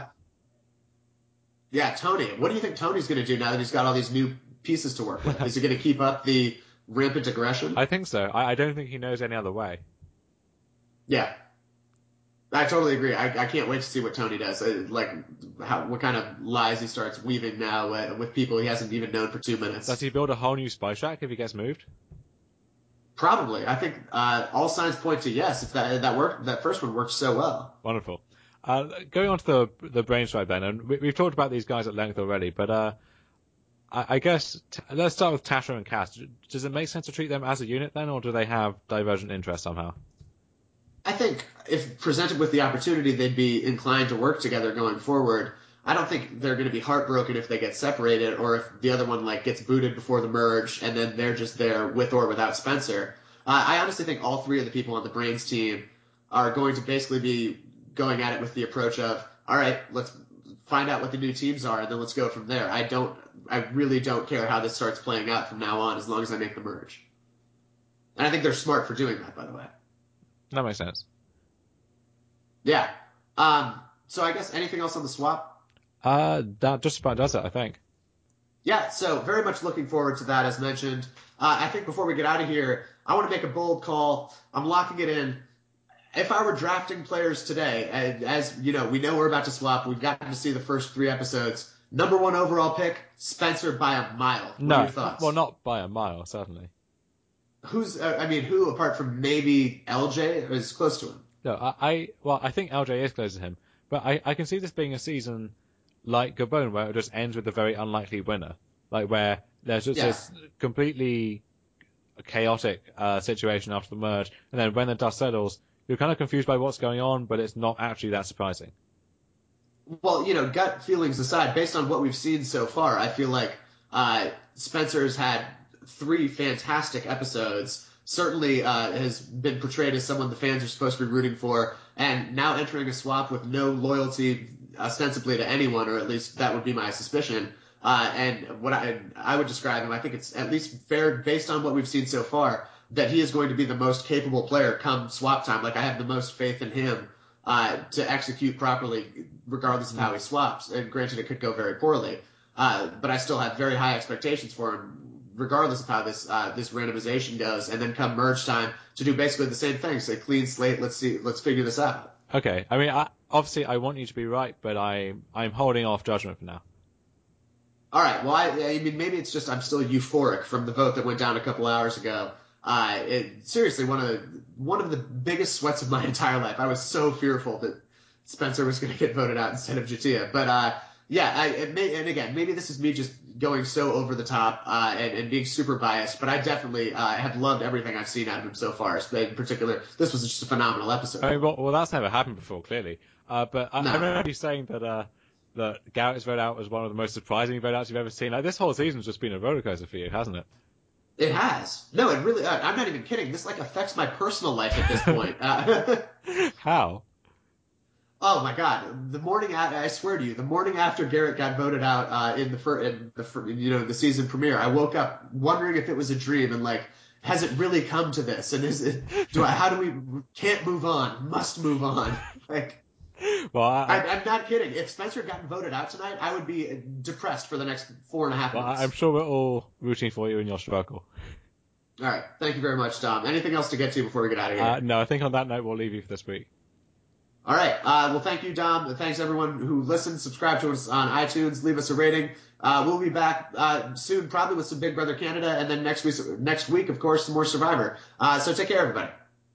[SPEAKER 1] yeah, Tony. What do you think Tony's going to do now that he's got all these new pieces to work with? Is he going to keep up the rampant aggression?
[SPEAKER 2] I think so. I, I don't think he knows any other way.
[SPEAKER 1] Yeah. I totally agree. I, I can't wait to see what Tony does. Uh, like, how, what kind of lies he starts weaving now uh, with people he hasn't even known for two minutes.
[SPEAKER 2] Does he build a whole new spy shack if he gets moved?
[SPEAKER 1] Probably. I think uh, all signs point to yes. If that that worked, that first one worked so well.
[SPEAKER 2] Wonderful. Uh, going on to the the brain strike then, and we, we've talked about these guys at length already, but uh, I, I guess t- let's start with Tasha and Cass. Does it make sense to treat them as a unit then, or do they have divergent interests somehow?
[SPEAKER 1] I think if presented with the opportunity, they'd be inclined to work together going forward. I don't think they're going to be heartbroken if they get separated or if the other one like gets booted before the merge and then they're just there with or without Spencer. Uh, I honestly think all three of the people on the Brains team are going to basically be going at it with the approach of, all right, let's find out what the new teams are and then let's go from there. I don't, I really don't care how this starts playing out from now on as long as I make the merge. And I think they're smart for doing that, by the way.
[SPEAKER 2] That makes sense.
[SPEAKER 1] Yeah. Um, so I guess anything else on the swap?
[SPEAKER 2] Uh, that just about does it, I think.
[SPEAKER 1] Yeah, so very much looking forward to that, as mentioned. Uh, I think before we get out of here, I want to make a bold call. I'm locking it in. If I were drafting players today, and as you know, we know we're about to swap. We've gotten to see the first three episodes. Number one overall pick, Spencer by a mile. What
[SPEAKER 2] no,
[SPEAKER 1] are your thoughts?
[SPEAKER 2] Well, not by a mile, certainly.
[SPEAKER 1] Who's? Uh, I mean, who apart from maybe L J is close to him?
[SPEAKER 2] No, I, I well, I think L J is close to him, but I, I can see this being a season like Gabon where it just ends with a very unlikely winner, like where there's just
[SPEAKER 1] Yeah.
[SPEAKER 2] this completely chaotic uh, situation after the merge, and then when the dust settles, you're kind of confused by what's going on, but it's not actually that surprising.
[SPEAKER 1] Well, you know, gut feelings aside, based on what we've seen so far, I feel like uh, Spencer's had three fantastic episodes. Certainly uh, has been portrayed as someone the fans are supposed to be rooting for, and now entering a swap with no loyalty ostensibly to anyone, or at least that would be my suspicion. Uh, and what I I would describe him, I think it's at least fair based on what we've seen so far, that he is going to be the most capable player come swap time. Like I have the most faith in him uh, to execute properly, regardless of how he swaps. And granted, it could go very poorly, uh, but I still have very high expectations for him, regardless of how this uh, this randomization goes. And then come merge time to do basically the same thing. Say clean slate. Let's see. Let's figure this out.
[SPEAKER 2] Okay, I mean, I, obviously I want you to be right, but I I'm holding off judgment for now.
[SPEAKER 1] All right. Well, I, I mean, maybe it's just I'm still euphoric from the vote that went down a couple hours ago. Uh, it, seriously, one of the, one of the biggest sweats of my entire life. I was so fearful that Spencer was going to get voted out instead of J'Tia. But uh, yeah, I, it may, and again, maybe this is me just going so over the top uh, and, and being super biased. But I definitely uh, have loved everything I've seen out of him so far. In particular, this was just a phenomenal episode.
[SPEAKER 2] I mean, well, well that's never happened before, clearly. Uh, but I,
[SPEAKER 1] No.
[SPEAKER 2] I remember you saying that uh, that Garrett's vote out was one of the most surprising vote outs you've ever seen. Like this whole season's just been a rollercoaster for you, hasn't it?
[SPEAKER 1] It has. No, it really. Uh, I'm not even kidding. This like affects my personal life at this point. Uh,
[SPEAKER 2] How?
[SPEAKER 1] Oh my God! The morning after, I swear to you, the morning after Garrett got voted out uh, in the fir- in the fir- you know the season premiere, I woke up wondering if it was a dream and like, has it really come to this? And is it? Do I? How do we? Can't move on. Must move on. Like,
[SPEAKER 2] Well, I,
[SPEAKER 1] I, I'm not kidding. If Spencer had gotten voted out tonight, I would be depressed for the next four and a half
[SPEAKER 2] well,
[SPEAKER 1] months.
[SPEAKER 2] I'm sure we're all rooting for you in your struggle.
[SPEAKER 1] All right. Thank you very much, Tom. Anything else to get to before we get out of here?
[SPEAKER 2] Uh, no, I think on that note we'll leave you for this week.
[SPEAKER 1] All right. Uh, well, thank you, Dom. And thanks everyone who listened. Subscribe to us on iTunes. Leave us a rating. Uh, we'll be back uh, soon, probably with some Big Brother Canada, and then next week, next week, of course, some more Survivor. Uh, so take care, everybody.